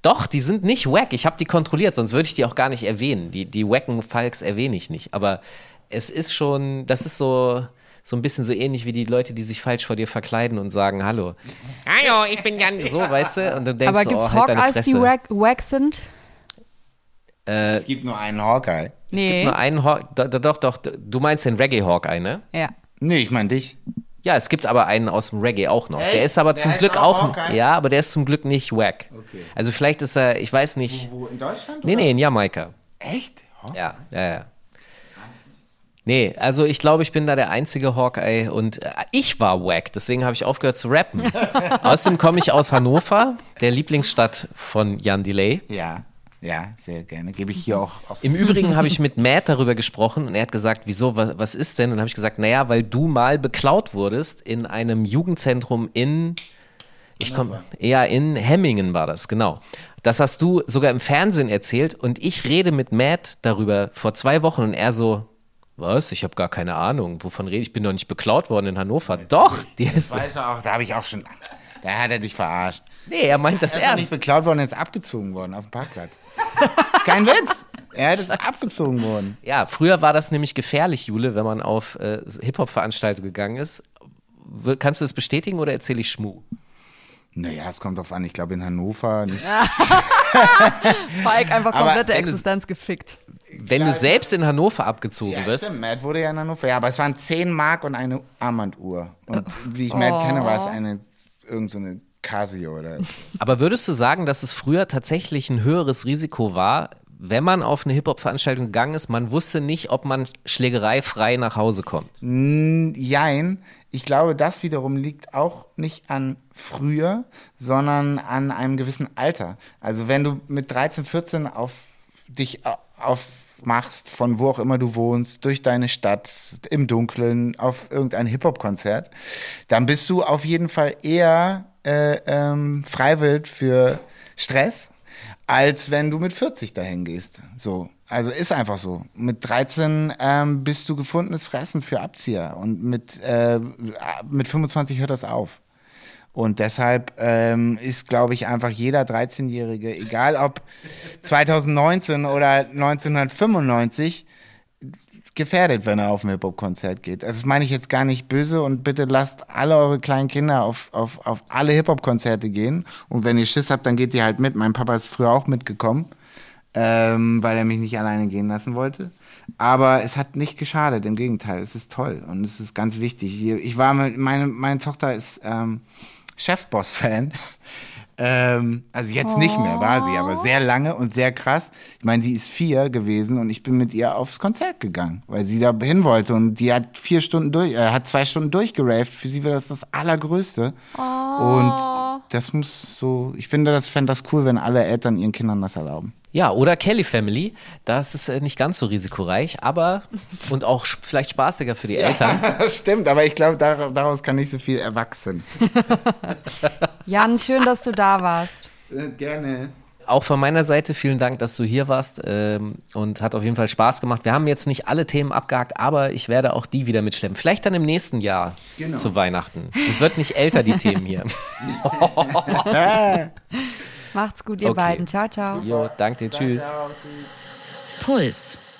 Doch, die sind nicht wack. Ich habe die kontrolliert, sonst würde ich die auch gar nicht erwähnen. Die wacken Falks erwähne ich nicht. Aber es ist schon, das ist so ein bisschen so ähnlich wie die Leute, die sich falsch vor dir verkleiden und sagen, hallo. Hallo, ich bin Jan. So, weißt du? Und du denkst Aber so, gibt's halt deine Hawkeyes, die Fresse. wack sind? Es gibt nur einen Hawkeye. Es gibt nur einen doch, du meinst den Reggae-Hawkeye, ne? Ja. Nee, ich meine dich. Ja, es gibt aber einen aus dem Reggae auch noch. Echt? Der ist aber Der zum heißt Glück auch auch, Hawkeye? ja, aber der ist zum Glück nicht wack. Okay. Also vielleicht ist er, ich weiß nicht. Wo, in Deutschland? Nee, in Jamaika. Echt? Ja. Nee, also ich glaube, ich bin da der einzige Hawkeye und ich war wack, deswegen habe ich aufgehört zu rappen. Außerdem komme ich aus Hannover, der Lieblingsstadt von Jan Delay. Ja, sehr gerne. Gebe ich hier auch. Im Übrigen habe ich mit Matt darüber gesprochen und er hat gesagt, wieso, was ist denn? Und dann habe ich gesagt, naja, weil du mal beklaut wurdest in einem Jugendzentrum in Hemmingen war das, genau. Das hast du sogar im Fernsehen erzählt und ich rede mit Matt darüber vor 2 Wochen und er so, was? Ich habe gar keine Ahnung, wovon rede ich? Ich bin doch nicht beklaut worden in Hannover. Doch, die ist. Weißt du auch, da habe ich auch schon. Da hat er dich verarscht. Nee, er meint das Er ist doch nicht ernst. beklaut worden, er ist abgezogen worden auf dem Parkplatz. Ist kein Witz. Er ist abgezogen worden. Ja, früher war das nämlich gefährlich, Jule, wenn man auf Hip-Hop-Veranstaltungen gegangen ist. Kannst du das bestätigen oder erzähle ich Schmuh? Naja, es kommt drauf an. Ich glaube, in Hannover nicht. Falk einfach Aber komplette wenn du- Existenz gefickt. Wenn du selbst in Hannover abgezogen wirst. Stimmt, Matt wurde ja in Hannover. Ja, aber es waren 10 Mark und eine Armbanduhr. Und wie ich Matt kenne, war es irgend so eine Casio oder. Aber würdest du sagen, dass es früher tatsächlich ein höheres Risiko war, wenn man auf eine Hip-Hop-Veranstaltung gegangen ist, man wusste nicht, ob man schlägereifrei nach Hause kommt? Jein. Ich glaube, das wiederum liegt auch nicht an früher, sondern an einem gewissen Alter. Also wenn du mit 13, 14 dich aufmachst, von wo auch immer du wohnst, durch deine Stadt, im Dunkeln, auf irgendein Hip-Hop-Konzert, dann bist du auf jeden Fall eher freiwillig für Stress, als wenn du mit 40 dahin gehst. So. Also ist einfach so. Mit 13 bist du gefundenes Fressen für Abzieher und mit 25 hört das auf. Und deshalb ist, glaube ich, einfach jeder 13-Jährige, egal ob 2019 oder 1995, gefährdet, wenn er auf ein Hip-Hop-Konzert geht. Also das meine ich jetzt gar nicht böse und bitte lasst alle eure kleinen Kinder auf alle Hip-Hop-Konzerte gehen. Und wenn ihr Schiss habt, dann geht ihr halt mit. Mein Papa ist früher auch mitgekommen, weil er mich nicht alleine gehen lassen wollte. Aber es hat nicht geschadet, im Gegenteil. Es ist toll und es ist ganz wichtig. Ich war meine Tochter ist Chefboss-Fan. Also jetzt nicht mehr, war sie, aber sehr lange und sehr krass. Ich meine, die ist 4 gewesen und ich bin mit ihr aufs Konzert gegangen, weil sie da hin wollte und die hat 2 Stunden durchgeraved. Für sie war das Allergrößte. Und das muss so, ich fände das cool, wenn alle Eltern ihren Kindern das erlauben. Ja, oder Kelly Family, das ist nicht ganz so risikoreich, aber und auch vielleicht spaßiger für die Eltern. Das stimmt, aber ich glaube, daraus kann nicht so viel erwachsen. Jan, schön, dass du da warst. Gerne. Auch von meiner Seite vielen Dank, dass du hier warst und hat auf jeden Fall Spaß gemacht. Wir haben jetzt nicht alle Themen abgehakt, aber ich werde auch die wieder mitschleppen. Vielleicht dann im nächsten Jahr zu Weihnachten. Es wird nicht älter, die Themen hier. Macht's gut, ihr Okay. beiden. Ciao, ciao. Jo, danke dir, tschüss. Puls.